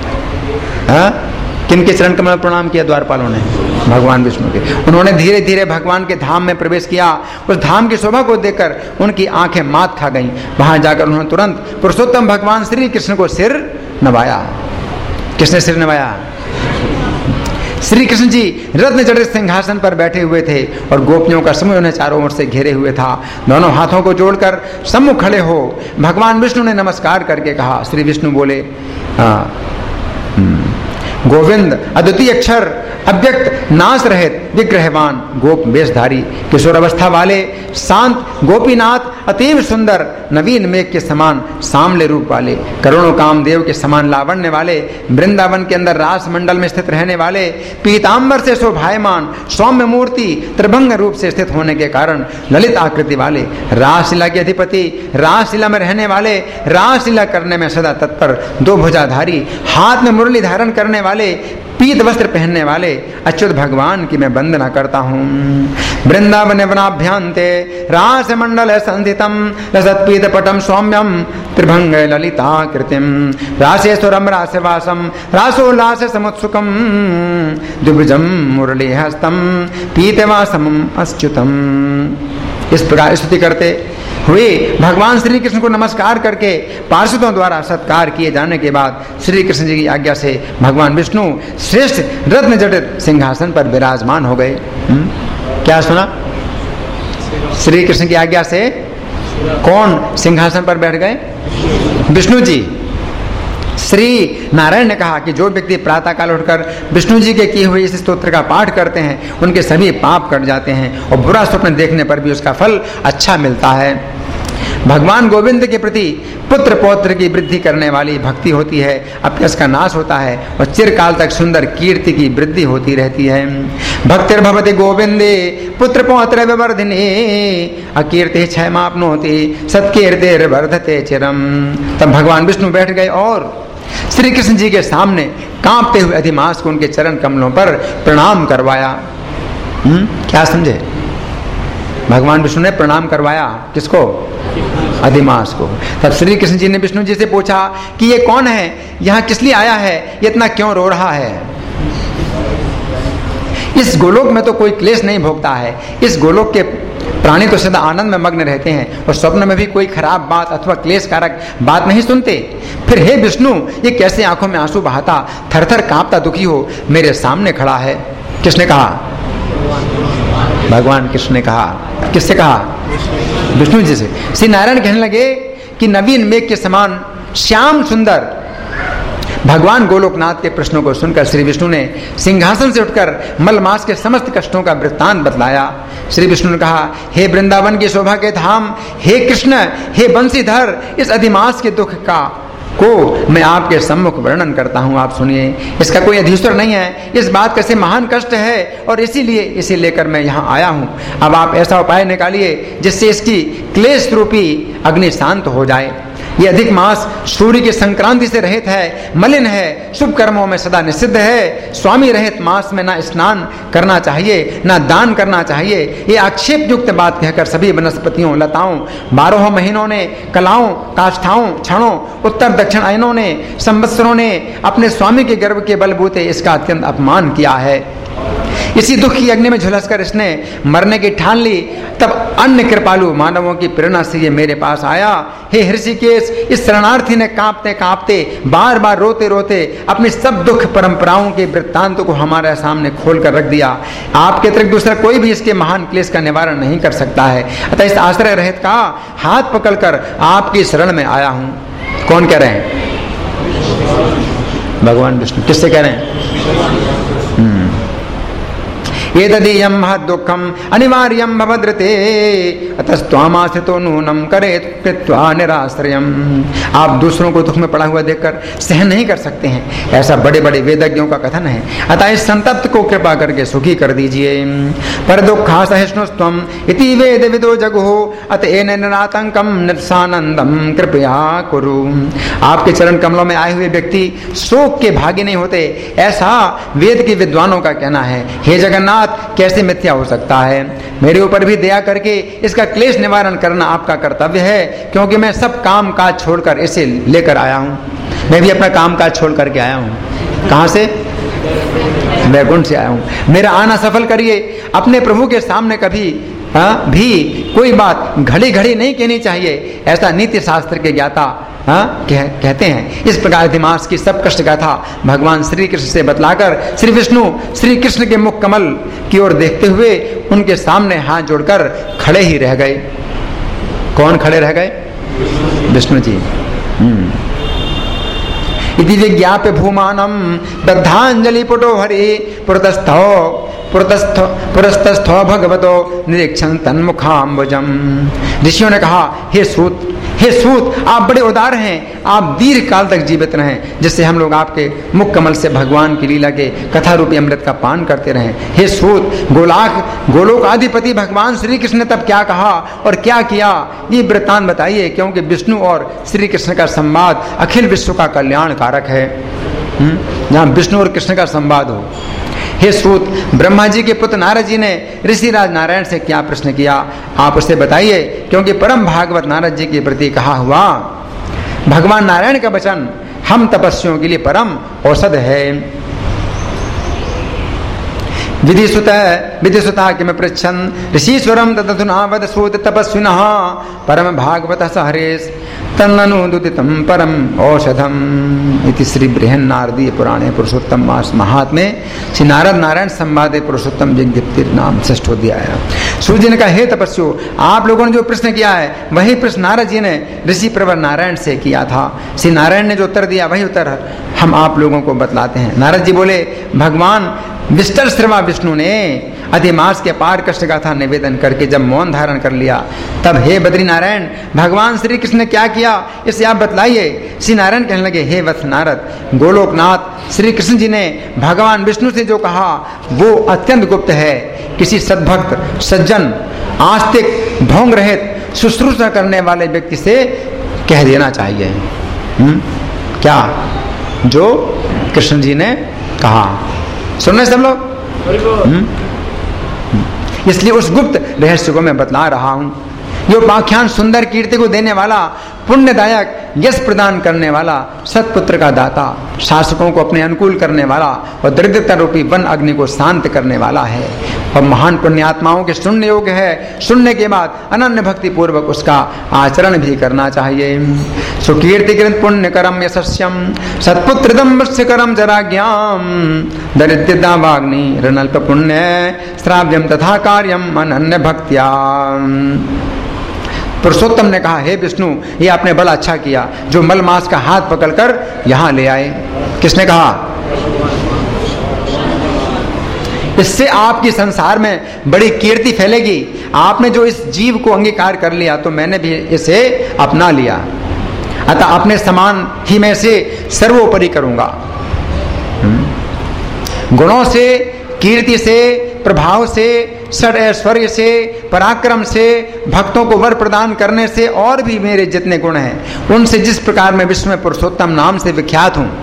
Speaker 1: किनके चरण कमलों में प्रणाम किया? द्वारपालों ने भगवान विष्णु के। उन्होंने धीरे धीरे भगवान के धाम में प्रवेश किया। उस धाम की शोभा को देखकर उनकी आंखें मात खा गईं। वहां जाकर उन्होंने तुरंत पुरुषोत्तम भगवान श्री कृष्ण को सिर नवाया। किसने सिर नवाया? श्री कृष्ण जी रत्न जड़ित सिंहासन पर बैठे हुए थे और गोपियों का समूह उन्हें चारों ओर से घेरे हुए था। दोनों हाथों को जोड़कर सम्मुख खड़े हो भगवान विष्णु ने नमस्कार करके कहा। श्री विष्णु बोले, गोविंद अद्वितीय अक्षर अव्यक्त नाश रहित विग्रहवान गोप वेशधारी किशोर अवस्था वाले शांत गोपीनाथ अतीव सुंदर नवीन मेघ के समान सामले रूप वाले करोड़ों कामदेव के समान लावण्य वाले वृंदावन के अंदर रास मंडल में स्थित रहने वाले पीताम्बर से शोभायमान सौम्य मूर्ति त्रिभंग रूप से स्थित होने के कारण ललित आकृति वाले रासलीला के अधिपति रासलीला में रहने वाले रासलीला करने में सदा तत्पर दो भुजाधारी हाथ में मुरली धारण करने वाले पीत वस्त्र पहनने वाले अच्युत भगवान की मैं वंदना करता हूँ। वृंदावन वनाभ्यांते रास मंडल संधितम लसत पीत पटम सौम्यम त्रिभंग ललिताकृतिम रासेश्वरम रासवासम रासोल्लास समुत्सुकम द्विभुजम मुरली हस्तम पीतवासम अच्युतम। इस प्रकार स्तुति करते हुए भगवान श्री कृष्ण को नमस्कार करके पार्षदों द्वारा सत्कार किए जाने के बाद श्री कृष्ण जी की आज्ञा से भगवान विष्णु श्रेष्ठ रत्न जटित सिंहासन पर विराजमान हो गए। क्या सुना? श्री कृष्ण की आज्ञा से कौन सिंहासन पर बैठ गए? विष्णु जी। श्री नारायण ने कहा कि जो व्यक्ति प्रातः काल उठकर विष्णु जी के किए हुए इस स्तोत्र का पाठ करते हैं उनके सभी पाप कट जाते हैं और बुरा स्वप्न देखने पर भी उसका फल अच्छा मिलता है। भगवान गोविंद के प्रति पुत्र पौत्र की वृद्धि करने वाली भक्ति होती है, अपयश का नाश होता है और चिरकाल तक सुंदर कीर्ति की वृद्धि होती रहती है। भक्तिर्भवति गोविंदे पुत्र पौत्र विवर्धिनी अकीर्ति क्षयमाप्नोति सत्कीर्तिर्वर्धते चिरम। तब भगवान विष्णु बैठ गए और श्री कृष्ण जी के सामने कांपते हुए अधिमास को उनके चरण कमलों पर प्रणाम करवाया। क्या समझे? भगवान विष्णु ने प्रणाम करवाया किसको? अधिमास को। तब श्री कृष्ण जी ने विष्णु जी से पूछा कि ये कौन है, यहाँ किस लिए आया है, ये इतना क्यों रो रहा है? इस गोलोक में तो कोई क्लेश नहीं भोगता है, इस गोलोक के प्राणी तो सदा आनंद में मग्न रहते हैं और स्वप्न में भी कोई खराब बात अथवा क्लेश कारक बात नहीं सुनते। फिर हे विष्णु, ये कैसे आंखों में आंसू बहाता थरथर कांपता दुखी हो मेरे सामने खड़ा है? किसने कहा? भगवान कृष्ण ने कहा। किससे कहा? विष्णु जी से। श्री नारायण कहने लगे कि नवीन मेघ के समान श्याम सुंदर भगवान गोलोकनाथ के प्रश्नों को सुनकर श्री विष्णु ने सिंहासन से उठकर मलमास के समस्त कष्टों का वृत्तांत बतलाया। श्री विष्णु ने कहा, हे वृंदावन की शोभा के धाम, हे कृष्ण, हे बंसीधर, इस अधिमास के दुख का को मैं आपके सम्मुख वर्णन करता हूँ, आप सुनिए। इसका कोई अधीश्वर नहीं है, इस बात का से महान कष्ट है और इसीलिए इसे लेकर मैं यहाँ आया हूँ। अब आप ऐसा उपाय निकालिए जिससे इसकी क्लेश रूपी अग्नि शांत हो जाए। ये अधिक मास सूर्य की संक्रांति से रहित है, मलिन है, शुभ कर्मों में सदा निषिद्ध है। स्वामी रहित मास में ना स्नान करना चाहिए, ना दान करना चाहिए। ये आक्षेप युक्त बात कहकर सभी वनस्पतियों, लताओं, 12 महीनों ने, कलाओं, काष्ठाओं, क्षणों, उत्तर दक्षिण अयनों ने, संवत्सरों ने अपने स्वामी के गर्भ के बलबूते इसका अत्यंत अपमान किया है। इसी दुख की अग्नि में झुलसकर इसने मरने की ठान ली। तब अन्य कृपालु मानवों की प्रेरणा से ये मेरे पास आया। हे ऋषिकेश, इस शरणार्थी ने कांपते कांपते, बार बार रोते रोते अपनी सब दुख परंपराओं के वृत्तांत को हमारे सामने खोल कर रख दिया। आपके अतिरिक्त दूसरा कोई भी इसके महान क्लेश का निवारण नहीं कर सकता है। अतः इस आश्रय रहित का हाथ पकड़कर आपकी शरण में आया हूँ। कौन कह रहे हैं? भगवान विष्णु। किससे कह रहे हैं? एतदीयं महद दुःखम अनिवार्यं भवद्रते अतस्त्वामाश्रितो नूनं करेत् कृत्वा निराश्रयम्। आप दूसरों को दुख में पड़ा हुआ देखकर सहन नहीं कर सकते हैं, ऐसा बड़े बड़े वेदज्ञों का कथन है। अतः इस संतप्त को कृपा करके सुखी कर दीजिए। पर दुःखा सहिष्णुस्त्वम् इति वेद विदो जगुः अतएन निरातंकं निरसानंदं कृपया कुरु। आपके चरण कमलों में आए हुए व्यक्ति शोक के भागी नहीं होते, ऐसा वेद के विद्वानों का कहना है। हे जगन्नाथ, कैसे मिथ्या हो सकता है? मेरे ऊपर भी दया करके इसका क्लेश निवारण करना आपका कर्तव्य है, क्योंकि मैं सब काम काज छोड़कर इसे लेकर आया हूँ। मैं भी अपना काम काज छोड़ करके आया हूँ। कहाँ से? वैकुंठ से आया हूँ। मेरा आना सफल करिए। अपने प्रभु के सामने कभी भी कोई बात घड़ी घड़ी नहीं कहनी चाहिए, ऐसा नीति शास्त्र के ज्ञाता कहते हैं। इस प्रकार अधिमास की सब कष्ट गाथा भगवान श्री कृष्ण से बतलाकर श्री विष्णु श्री कृष्ण के मुख कमल की ओर देखते हुए उनके सामने हाथ जोड़कर खड़े ही रह गए। कौन खड़े रह गए? विष्णु जी। इति विज्ञाप्य भूमानम दग्धांजलि पुटो हरि पुरस्तस्थो भगवतो निरीक्षण तन्मुखाम्बुजम। ऋषियों ने कहा, हे सूत आप बड़े उदार हैं, आप दीर्घ काल तक जीवित रहें, जिससे हम लोग आपके मुख कमल से भगवान की लीला के कथा रूपी अमृत का पान करते रहें। हे सूत, गोलोक अधिपति भगवान श्री कृष्ण ने तब क्या कहा और क्या किया, ये वृत्तांत बताइए, क्योंकि विष्णु और श्री कृष्ण का संवाद अखिल विश्व का कल्याण कारक है। जहाँ विष्णु और कृष्ण का संवाद हो। हे सूत, ब्रह्मा जी के पुत्र नारद जी ने ऋषिराज नारायण से क्या प्रश्न किया, आप उसे बताइए, क्योंकि परम भागवत नारद जी के प्रति कहा हुआ भगवान नारायण का वचन हम तपस्वियों के लिए परम औषध है। विधिसुता किम पृच्छन् ऋषीश्वरं तदधुना वद सूत तपस्विनः परम भागवतः स हरेश तन्ननुदितं परम औषधम्। इति श्री बृहन्नारदीय पुराणे पुरुषोत्तम मास महात्म्ये श्री नारद नारायण संवादे पुरुषोत्तम जगदीप्तिर नाम षष्ठोध्याय। सूर्य जी ने कहा, हे तपस्वियों, आप लोगों ने जो प्रश्न किया है वही प्रश्न नारद जी ने ऋषि प्रवर नारायण से किया था। श्री नारायण ने जो उत्तर दिया वही उत्तर हम आप लोगों को बतलाते हैं। नारद जी बोले, भगवान विस्तर श्रवा विष्णु ने अधिमास के पार कष्ट गाथा निवेदन करके जब मौन धारण कर लिया, तब हे बद्री नारायण, भगवान श्री कृष्ण ने क्या किया इसे आप बतलाइए। श्री नारायण कहने लगे, हे वत्स नारद, गोलोकनाथ श्री कृष्ण जी ने भगवान विष्णु से जो कहा वो अत्यंत गुप्त है। किसी सद्भक्त सज्जन आस्तिक ढोंग रहित शुश्रूषा करने वाले व्यक्ति से कह देना चाहिए। क्या? जो कृष्ण जी ने कहा। सुन रहे सब लोग? इसलिए उस गुप्त रहस्य को मैं बतला रहा हूं। जो उपाख्यान सुंदर कीर्ति को देने वाला, पुण्यदायक, यश प्रदान करने वाला, सत्पुत्र का दाता, शासकों को अपने अनुकूल करने वाला और दरिद्रता रूपी वन अग्नि को शांत करने वाला है और महान पुण्यात्माओं के सुनने योग्य है। सुनने के बाद अनन्य भक्ति पूर्वक उसका आचरण भी करना चाहिए। सुकीर्ति कृत पुण्य करम यशस्यम सत्पुत्रदम वत्स्यकरम जराज्ञाम दरिद्रता वाग्नि ऋणल्प पुण्य श्राव्यम तथा कार्यम अनन्य भक्त्या। पुरुषोत्तम ने कहा, हे विष्णु, ये आपने बड़ा अच्छा किया जो मलमास का हाथ पकड़कर यहाँ ले आए। किसने कहा? इससे आपकी संसार में बड़ी कीर्ति फैलेगी। आपने जो इस जीव को अंगीकार कर लिया तो मैंने भी इसे अपना लिया, अतः अपने समान ही मैं इसे सर्वोपरि करूंगा। गुणों से, कीर्ति से, प्रभाव से, षड ऐश्वर्य से, पराक्रम से, भक्तों को वर प्रदान करने से और भी मेरे जितने गुण हैं उनसे जिस प्रकार मैं विश्व में पुरुषोत्तम नाम से विख्यात हूं,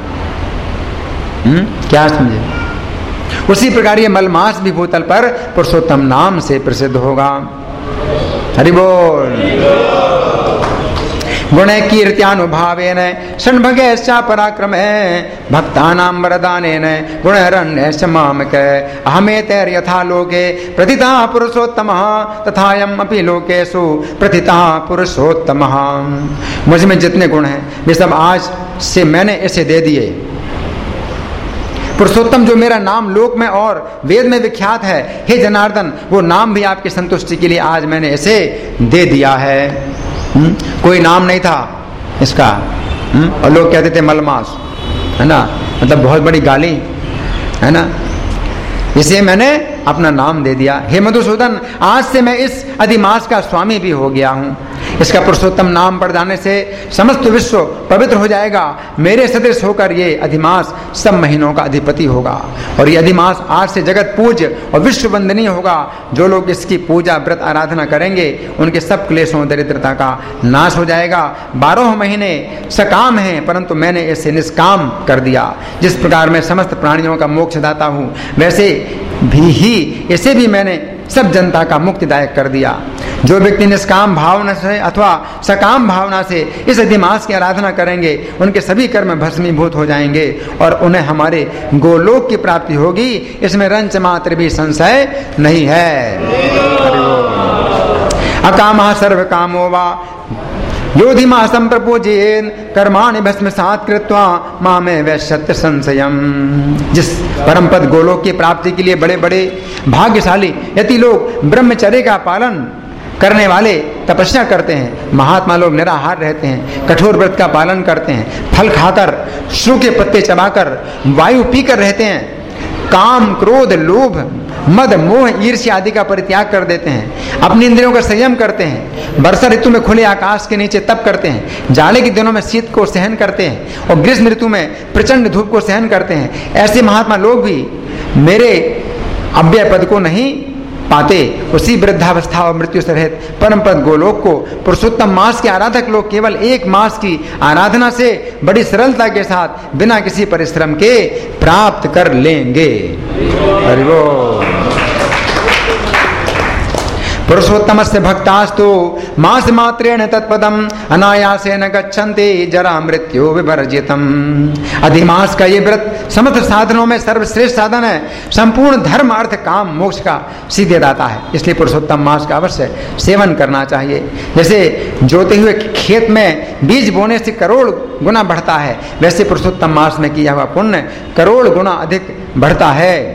Speaker 1: क्या समझे? उसी प्रकार ये मलमास भी भूतल पर पुरुषोत्तम नाम से प्रसिद्ध होगा। हरि बोल। गुणे कीर्त्यानुभावेन षण्भगेश्च पराक्रमे भक्तानां वरदानेन गुणरण्यश्च मामके अहमेतैर्यथा लोके प्रतितः पुरुषोत्तमः तथायम् अपि लोकेषु प्रतितः पुरुषोत्तमः। मुझ में जितने गुण हैं वे सब आज से मैंने इसे दे दिए। पुरुषोत्तम जो मेरा नाम लोक में और वेद में विख्यात है, हे जनार्दन, वो नाम भी आपकी संतुष्टि के लिए आज मैंने इसे दे दिया है। कोई नाम नहीं था इसका, और लोग कहते थे मलमास, है ना, मतलब बहुत बड़ी गाली, है ना। इसे मैंने अपना नाम दे दिया। हे मधुसूदन, आज से मैं इस अधिमास का स्वामी भी हो गया हूँ। इसका पुरुषोत्तम नाम पड़ जाने से समस्त विश्व पवित्र हो जाएगा। मेरे सदृश होकर ये अधिमास सब महीनों का अधिपति होगा और ये अधिमास आज से जगत पूज्य और विश्व वंदनीय होगा। जो लोग इसकी पूजा व्रत आराधना करेंगे उनके सब क्लेशों दरिद्रता का नाश हो जाएगा। 12 महीने सकाम हैं परंतु मैंने इसे निष्काम कर दिया। जिस प्रकार मैं समस्त प्राणियों का मोक्षदाता हूँ वैसे भी इसे भी मैंने सब जनता का मुक्तिदायक कर दिया। जो व्यक्ति निष्काम भावना से अथवा सकाम भावना से इस अधिमास की आराधना करेंगे उनके सभी कर्म भस्मीभूत हो जाएंगे और उन्हें हमारे गोलोक की प्राप्ति होगी। इसमें रंच मात्र भी संशय नहीं है। अकामः सर्व कामो वा योधिमा संप्रपूजयेन कर्माणि भस्मसात् कृत्वा मामे वैश्यत्य संशयम्। जिस परम पद गोलोक की प्राप्ति के लिए बड़े बड़े भाग्यशाली यति लोग ब्रह्मचर्य का पालन करने वाले तपस्या करते हैं, महात्मा लोग निराहार रहते हैं, कठोर व्रत का पालन करते हैं, फल खाकर, सूखे पत्ते चबाकर, वायु पीकर रहते हैं, काम क्रोध लोभ मद मोह ईर्ष्या आदि का परित्याग कर देते हैं, अपनी इंद्रियों का संयम करते हैं, वर्षा ऋतु में खुले आकाश के नीचे तप करते हैं, जाड़े के दिनों में शीत को सहन करते हैं और ग्रीष्म ऋतु में प्रचंड धूप को सहन करते हैं। ऐसे महात्मा लोग भी मेरे अव्यय पद को नहीं पाते। उसी वृद्धावस्था और मृत्यु से रहित परम पद गोलोक को पुरुषोत्तम मास के आराधक लोग केवल एक मास की आराधना से बड़ी सरलता के साथ बिना किसी परिश्रम के प्राप्त कर लेंगे। हरि बोल। पुरुषोत्तमस्य भक्तास्तु मास मात्रेण तत्पदम अनायासेन गच्छन्ति जरा मृत्यु विवर्जितम। अधिमास का ये व्रत समस्त साधनों में सर्वश्रेष्ठ साधन है, संपूर्ण धर्म अर्थ काम मोक्ष का सीधे दाता है। इसलिए पुरुषोत्तम मास का अवश्य सेवन करना चाहिए। जैसे जोते हुए खेत में बीज बोने से करोड़ गुना बढ़ता है, वैसे पुरुषोत्तम मास में किया हुआ पुण्य करोड़ गुना अधिक बढ़ता है।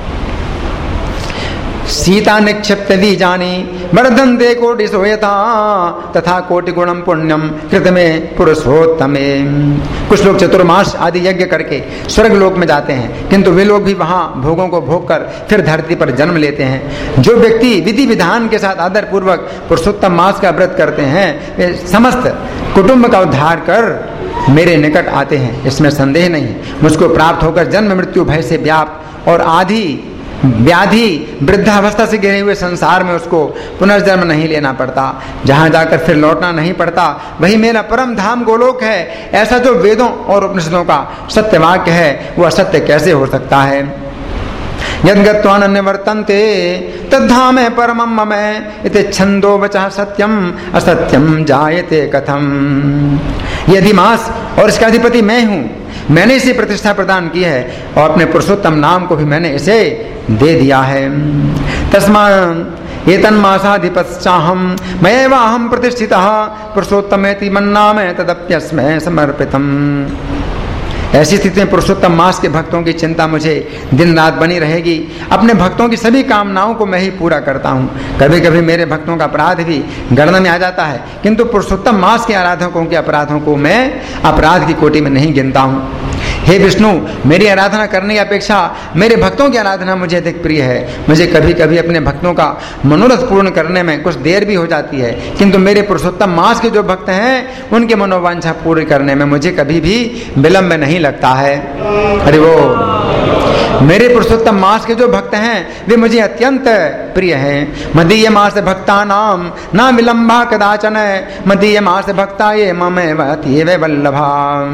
Speaker 1: सीता निक्षिप्त दी जानी वर्धन्ते कोटि सोयता तथा कोटि गुणम पुण्यम कृत में पुरुषोत्तमे। कुछ लोग चतुर्मास आदि यज्ञ करके स्वर्ग लोक में जाते हैं, किंतु वे लोग भी वहां भोगों को भोग कर फिर धरती पर जन्म लेते हैं। जो व्यक्ति विधि विधान के साथ आदर पूर्वक पुरुषोत्तम मास का व्रत करते हैं, वे समस्त कुटुंब का उद्धार कर मेरे निकट आते हैं, इसमें संदेह नहीं। मुझको प्राप्त होकर जन्म मृत्यु भय से व्याप्त और आदि व्याधि वृद्धावस्था से घिरे हुए संसार में उसको पुनर्जन्म नहीं लेना पड़ता, जहां जाकर फिर लौटना नहीं पड़ता, वही मेरा परम धाम गोलोक है। ऐसा जो वेदों और उपनिषदों का सत्य वाक्य है, वो असत्य कैसे हो सकता है। यद्गत्वानन्य वर्तन्ते तद्धाम परमं मम इति छंदो वचः सत्यम असत्यम जायते कथम। यदि मास और इसका अधिपति मैं हूँ, मैंने इसे प्रतिष्ठा प्रदान की है और अपने पुरुषोत्तम नाम को भी मैंने इसे दे दिया है। तस्मात् एतन्मासाधिपश्चाहं मयैवाहं प्रतिष्ठितः पुरुषोत्तमेति मन्नाम तदप्यस्मै समर्पितम्। ऐसी स्थिति में पुरुषोत्तम मास के भक्तों की चिंता मुझे दिन रात बनी रहेगी। अपने भक्तों की सभी कामनाओं को मैं ही पूरा करता हूँ। कभी कभी मेरे भक्तों का अपराध भी गणना में आ जाता है, किंतु पुरुषोत्तम मास के आराधकों के अपराधों को मैं अपराध की कोटि में नहीं गिनता हूँ। हे विष्णु, मेरी आराधना करने की अपेक्षा मेरे भक्तों की आराधना मुझे अधिक प्रिय है। मुझे कभी कभी अपने भक्तों का मनोरथ पूर्ण करने में कुछ देर भी हो जाती है, किंतु मेरे पुरुषोत्तम मास के जो भक्त हैं उनके मनोवांछा पूर्ण करने में मुझे कभी भी विलंब नहीं लगता है। अरे वो मेरे पुरुषोत्तम मास के जो भक्त हैं वे मुझे अत्यंत प्रिय हैं। मदीय मास भक्ता नाम ना विलंबा कदाचन मदीय मास भक्ता ये ममेवति वे वल्लभा।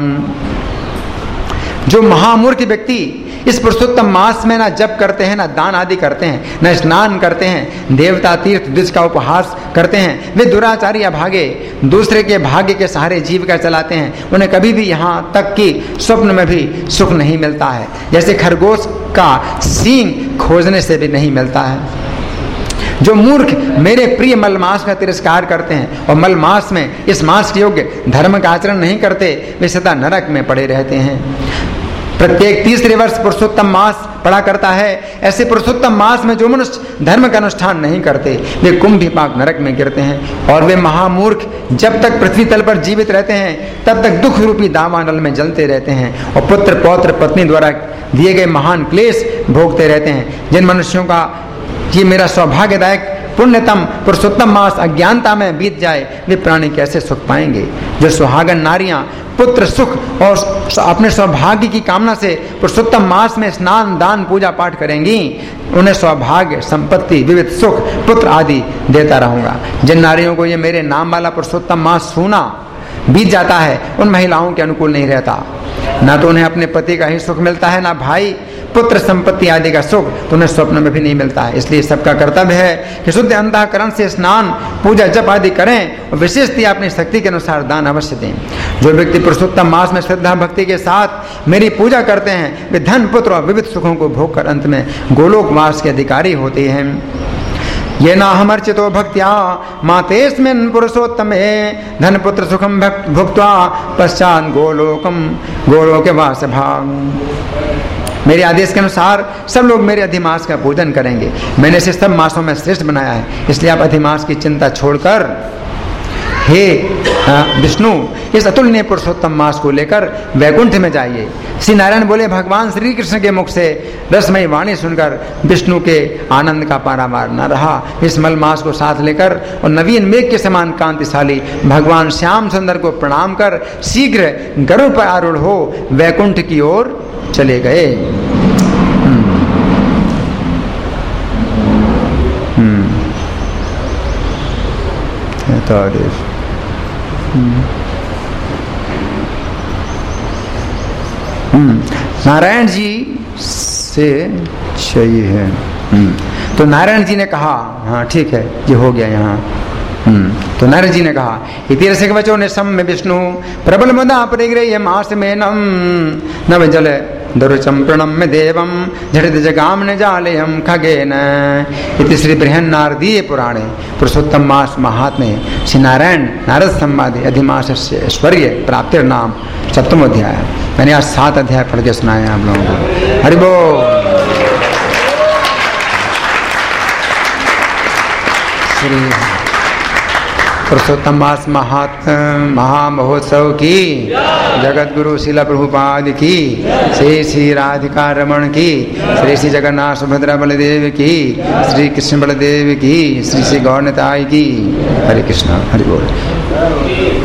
Speaker 1: जो महामूर्ख व्यक्ति इस पुरुषोत्तम मास में ना जप करते हैं, ना दान आदि करते हैं, न स्नान करते हैं, देवता तीर्थ द्विज का उपहास करते हैं, वे दुराचारी अभागे दूसरे के भाग्य के सहारे जीविका चलाते हैं। उन्हें कभी भी यहाँ तक कि स्वप्न में भी सुख नहीं मिलता है, जैसे खरगोश का सींग खोजने से भी नहीं मिलता है। जो मूर्ख मेरे प्रिय मलमास का तिरस्कार करते हैं और मलमास में इस मास के योग्य धर्म का आचरण नहीं करते, वे सदा नरक में पड़े रहते हैं। प्रत्येक तीसरे वर्ष पुरुषोत्तम मास पड़ा करता है। ऐसे पुरुषोत्तम मास में जो मनुष्य धर्म का अनुष्ठान नहीं करते, वे कुंभीपाक नरक में गिरते हैं। और वे महामूर्ख जब तक पृथ्वी तल पर जीवित रहते हैं तब तक दुख रूपी दावानल में जलते रहते हैं और पुत्र पौत्र पत्नी द्वारा दिए गए महान क्लेश भोगते रहते हैं। जिन मनुष्यों का ये मेरा सौभाग्यदायक पुण्यतम पुरुषोत्तम मास अज्ञानता में बीत जाए, वे प्राणी कैसे सुख पाएंगे। जो सुहागन नारियां पुत्र सुख और अपने सौभाग्य की कामना से पुरुषोत्तम मास में स्नान दान पूजा पाठ करेंगी, उन्हें सौभाग्य संपत्ति विविध सुख पुत्र आदि देता रहूंगा। जिन नारियों को ये मेरे नाम वाला पुरुषोत्तम मास सूना बीत जाता है, उन महिलाओं के अनुकूल नहीं रहता। ना तो उन्हें अपने पति का ही सुख मिलता है, ना भाई पुत्र संपत्ति आदि का सुख तो उन्हें स्वप्न में भी नहीं मिलता है। इसलिए सबका कर्तव्य है कि शुद्ध अंतःकरण से स्नान पूजा जप आदि करें और विशेषतः अपनी शक्ति के अनुसार दान अवश्य दें। जो व्यक्ति पुरुषोत्तम मास में श्रद्धा भक्ति के साथ मेरी पूजा करते हैं, वे धन पुत्र और विविध सुखों को भोग कर अंत में गोलोक मास के अधिकारी होते हैं। ये ना हमर्चितो भक्त्या मातेस्मिन् पुरुषोत्तमे धन पुत्र सुखम भुक्त्वा पश्चात गोलोके वास भाग। मेरे आदेश के अनुसार सब लोग मेरे अधिमास का पूजन करेंगे। मैंने इसे सब मासों में श्रेष्ठ बनाया है, इसलिए आप अधिमास की चिंता छोड़कर हे विष्णु इस अतुलनीय पुरुषोत्तम मास को लेकर वैकुंठ में जाइए। श्री नारायण बोले, भगवान श्री कृष्ण के मुख से रसमयी वाणी सुनकर विष्णु के आनंद का पारावार न रहा। इस मल मास को साथ लेकर और नवीन मेघ के समान कांतिशाली भगवान श्याम सुंदर को प्रणाम कर शीघ्र गरुड़ पर आरूढ़ हो वैकुंठ की ओर चले गए। नारायण जी से चाहिए है। तो नारायण जी ने कहा, हाँ ठीक है, ये हो गया यहाँ। तो नारद जी ने कहा, इतिरसिक वचो निशम में विष्णु प्रबल मुदा परिग्रह्य मास में नव जल दुर्चम प्रणम्य देवम झटित जगाम न जालयम खगेन। इति श्री बृहन्नारदीय पुराणे पुरुषोत्तम मास महात्म्ये श्री नारायण नारद संवादे अधिमास ऐश्वर्य प्राप्तिर नाम 7वां अध्याय। मैंने आज 7 अध्याय पढ़ के सुनाए आप लोगों को। हरि बोल। श्री पुरुषोत्तम मास महामहोत्सव की, जगत गुरु शिला प्रभुपाद की, श्री श्री राधिका रमण की, श्री श्री जगन्नाथ सुभद्रा बलदेव की, श्री कृष्ण बलदेव की, श्री श्री गौर निताई की। हरे कृष्ण, हरि बोल।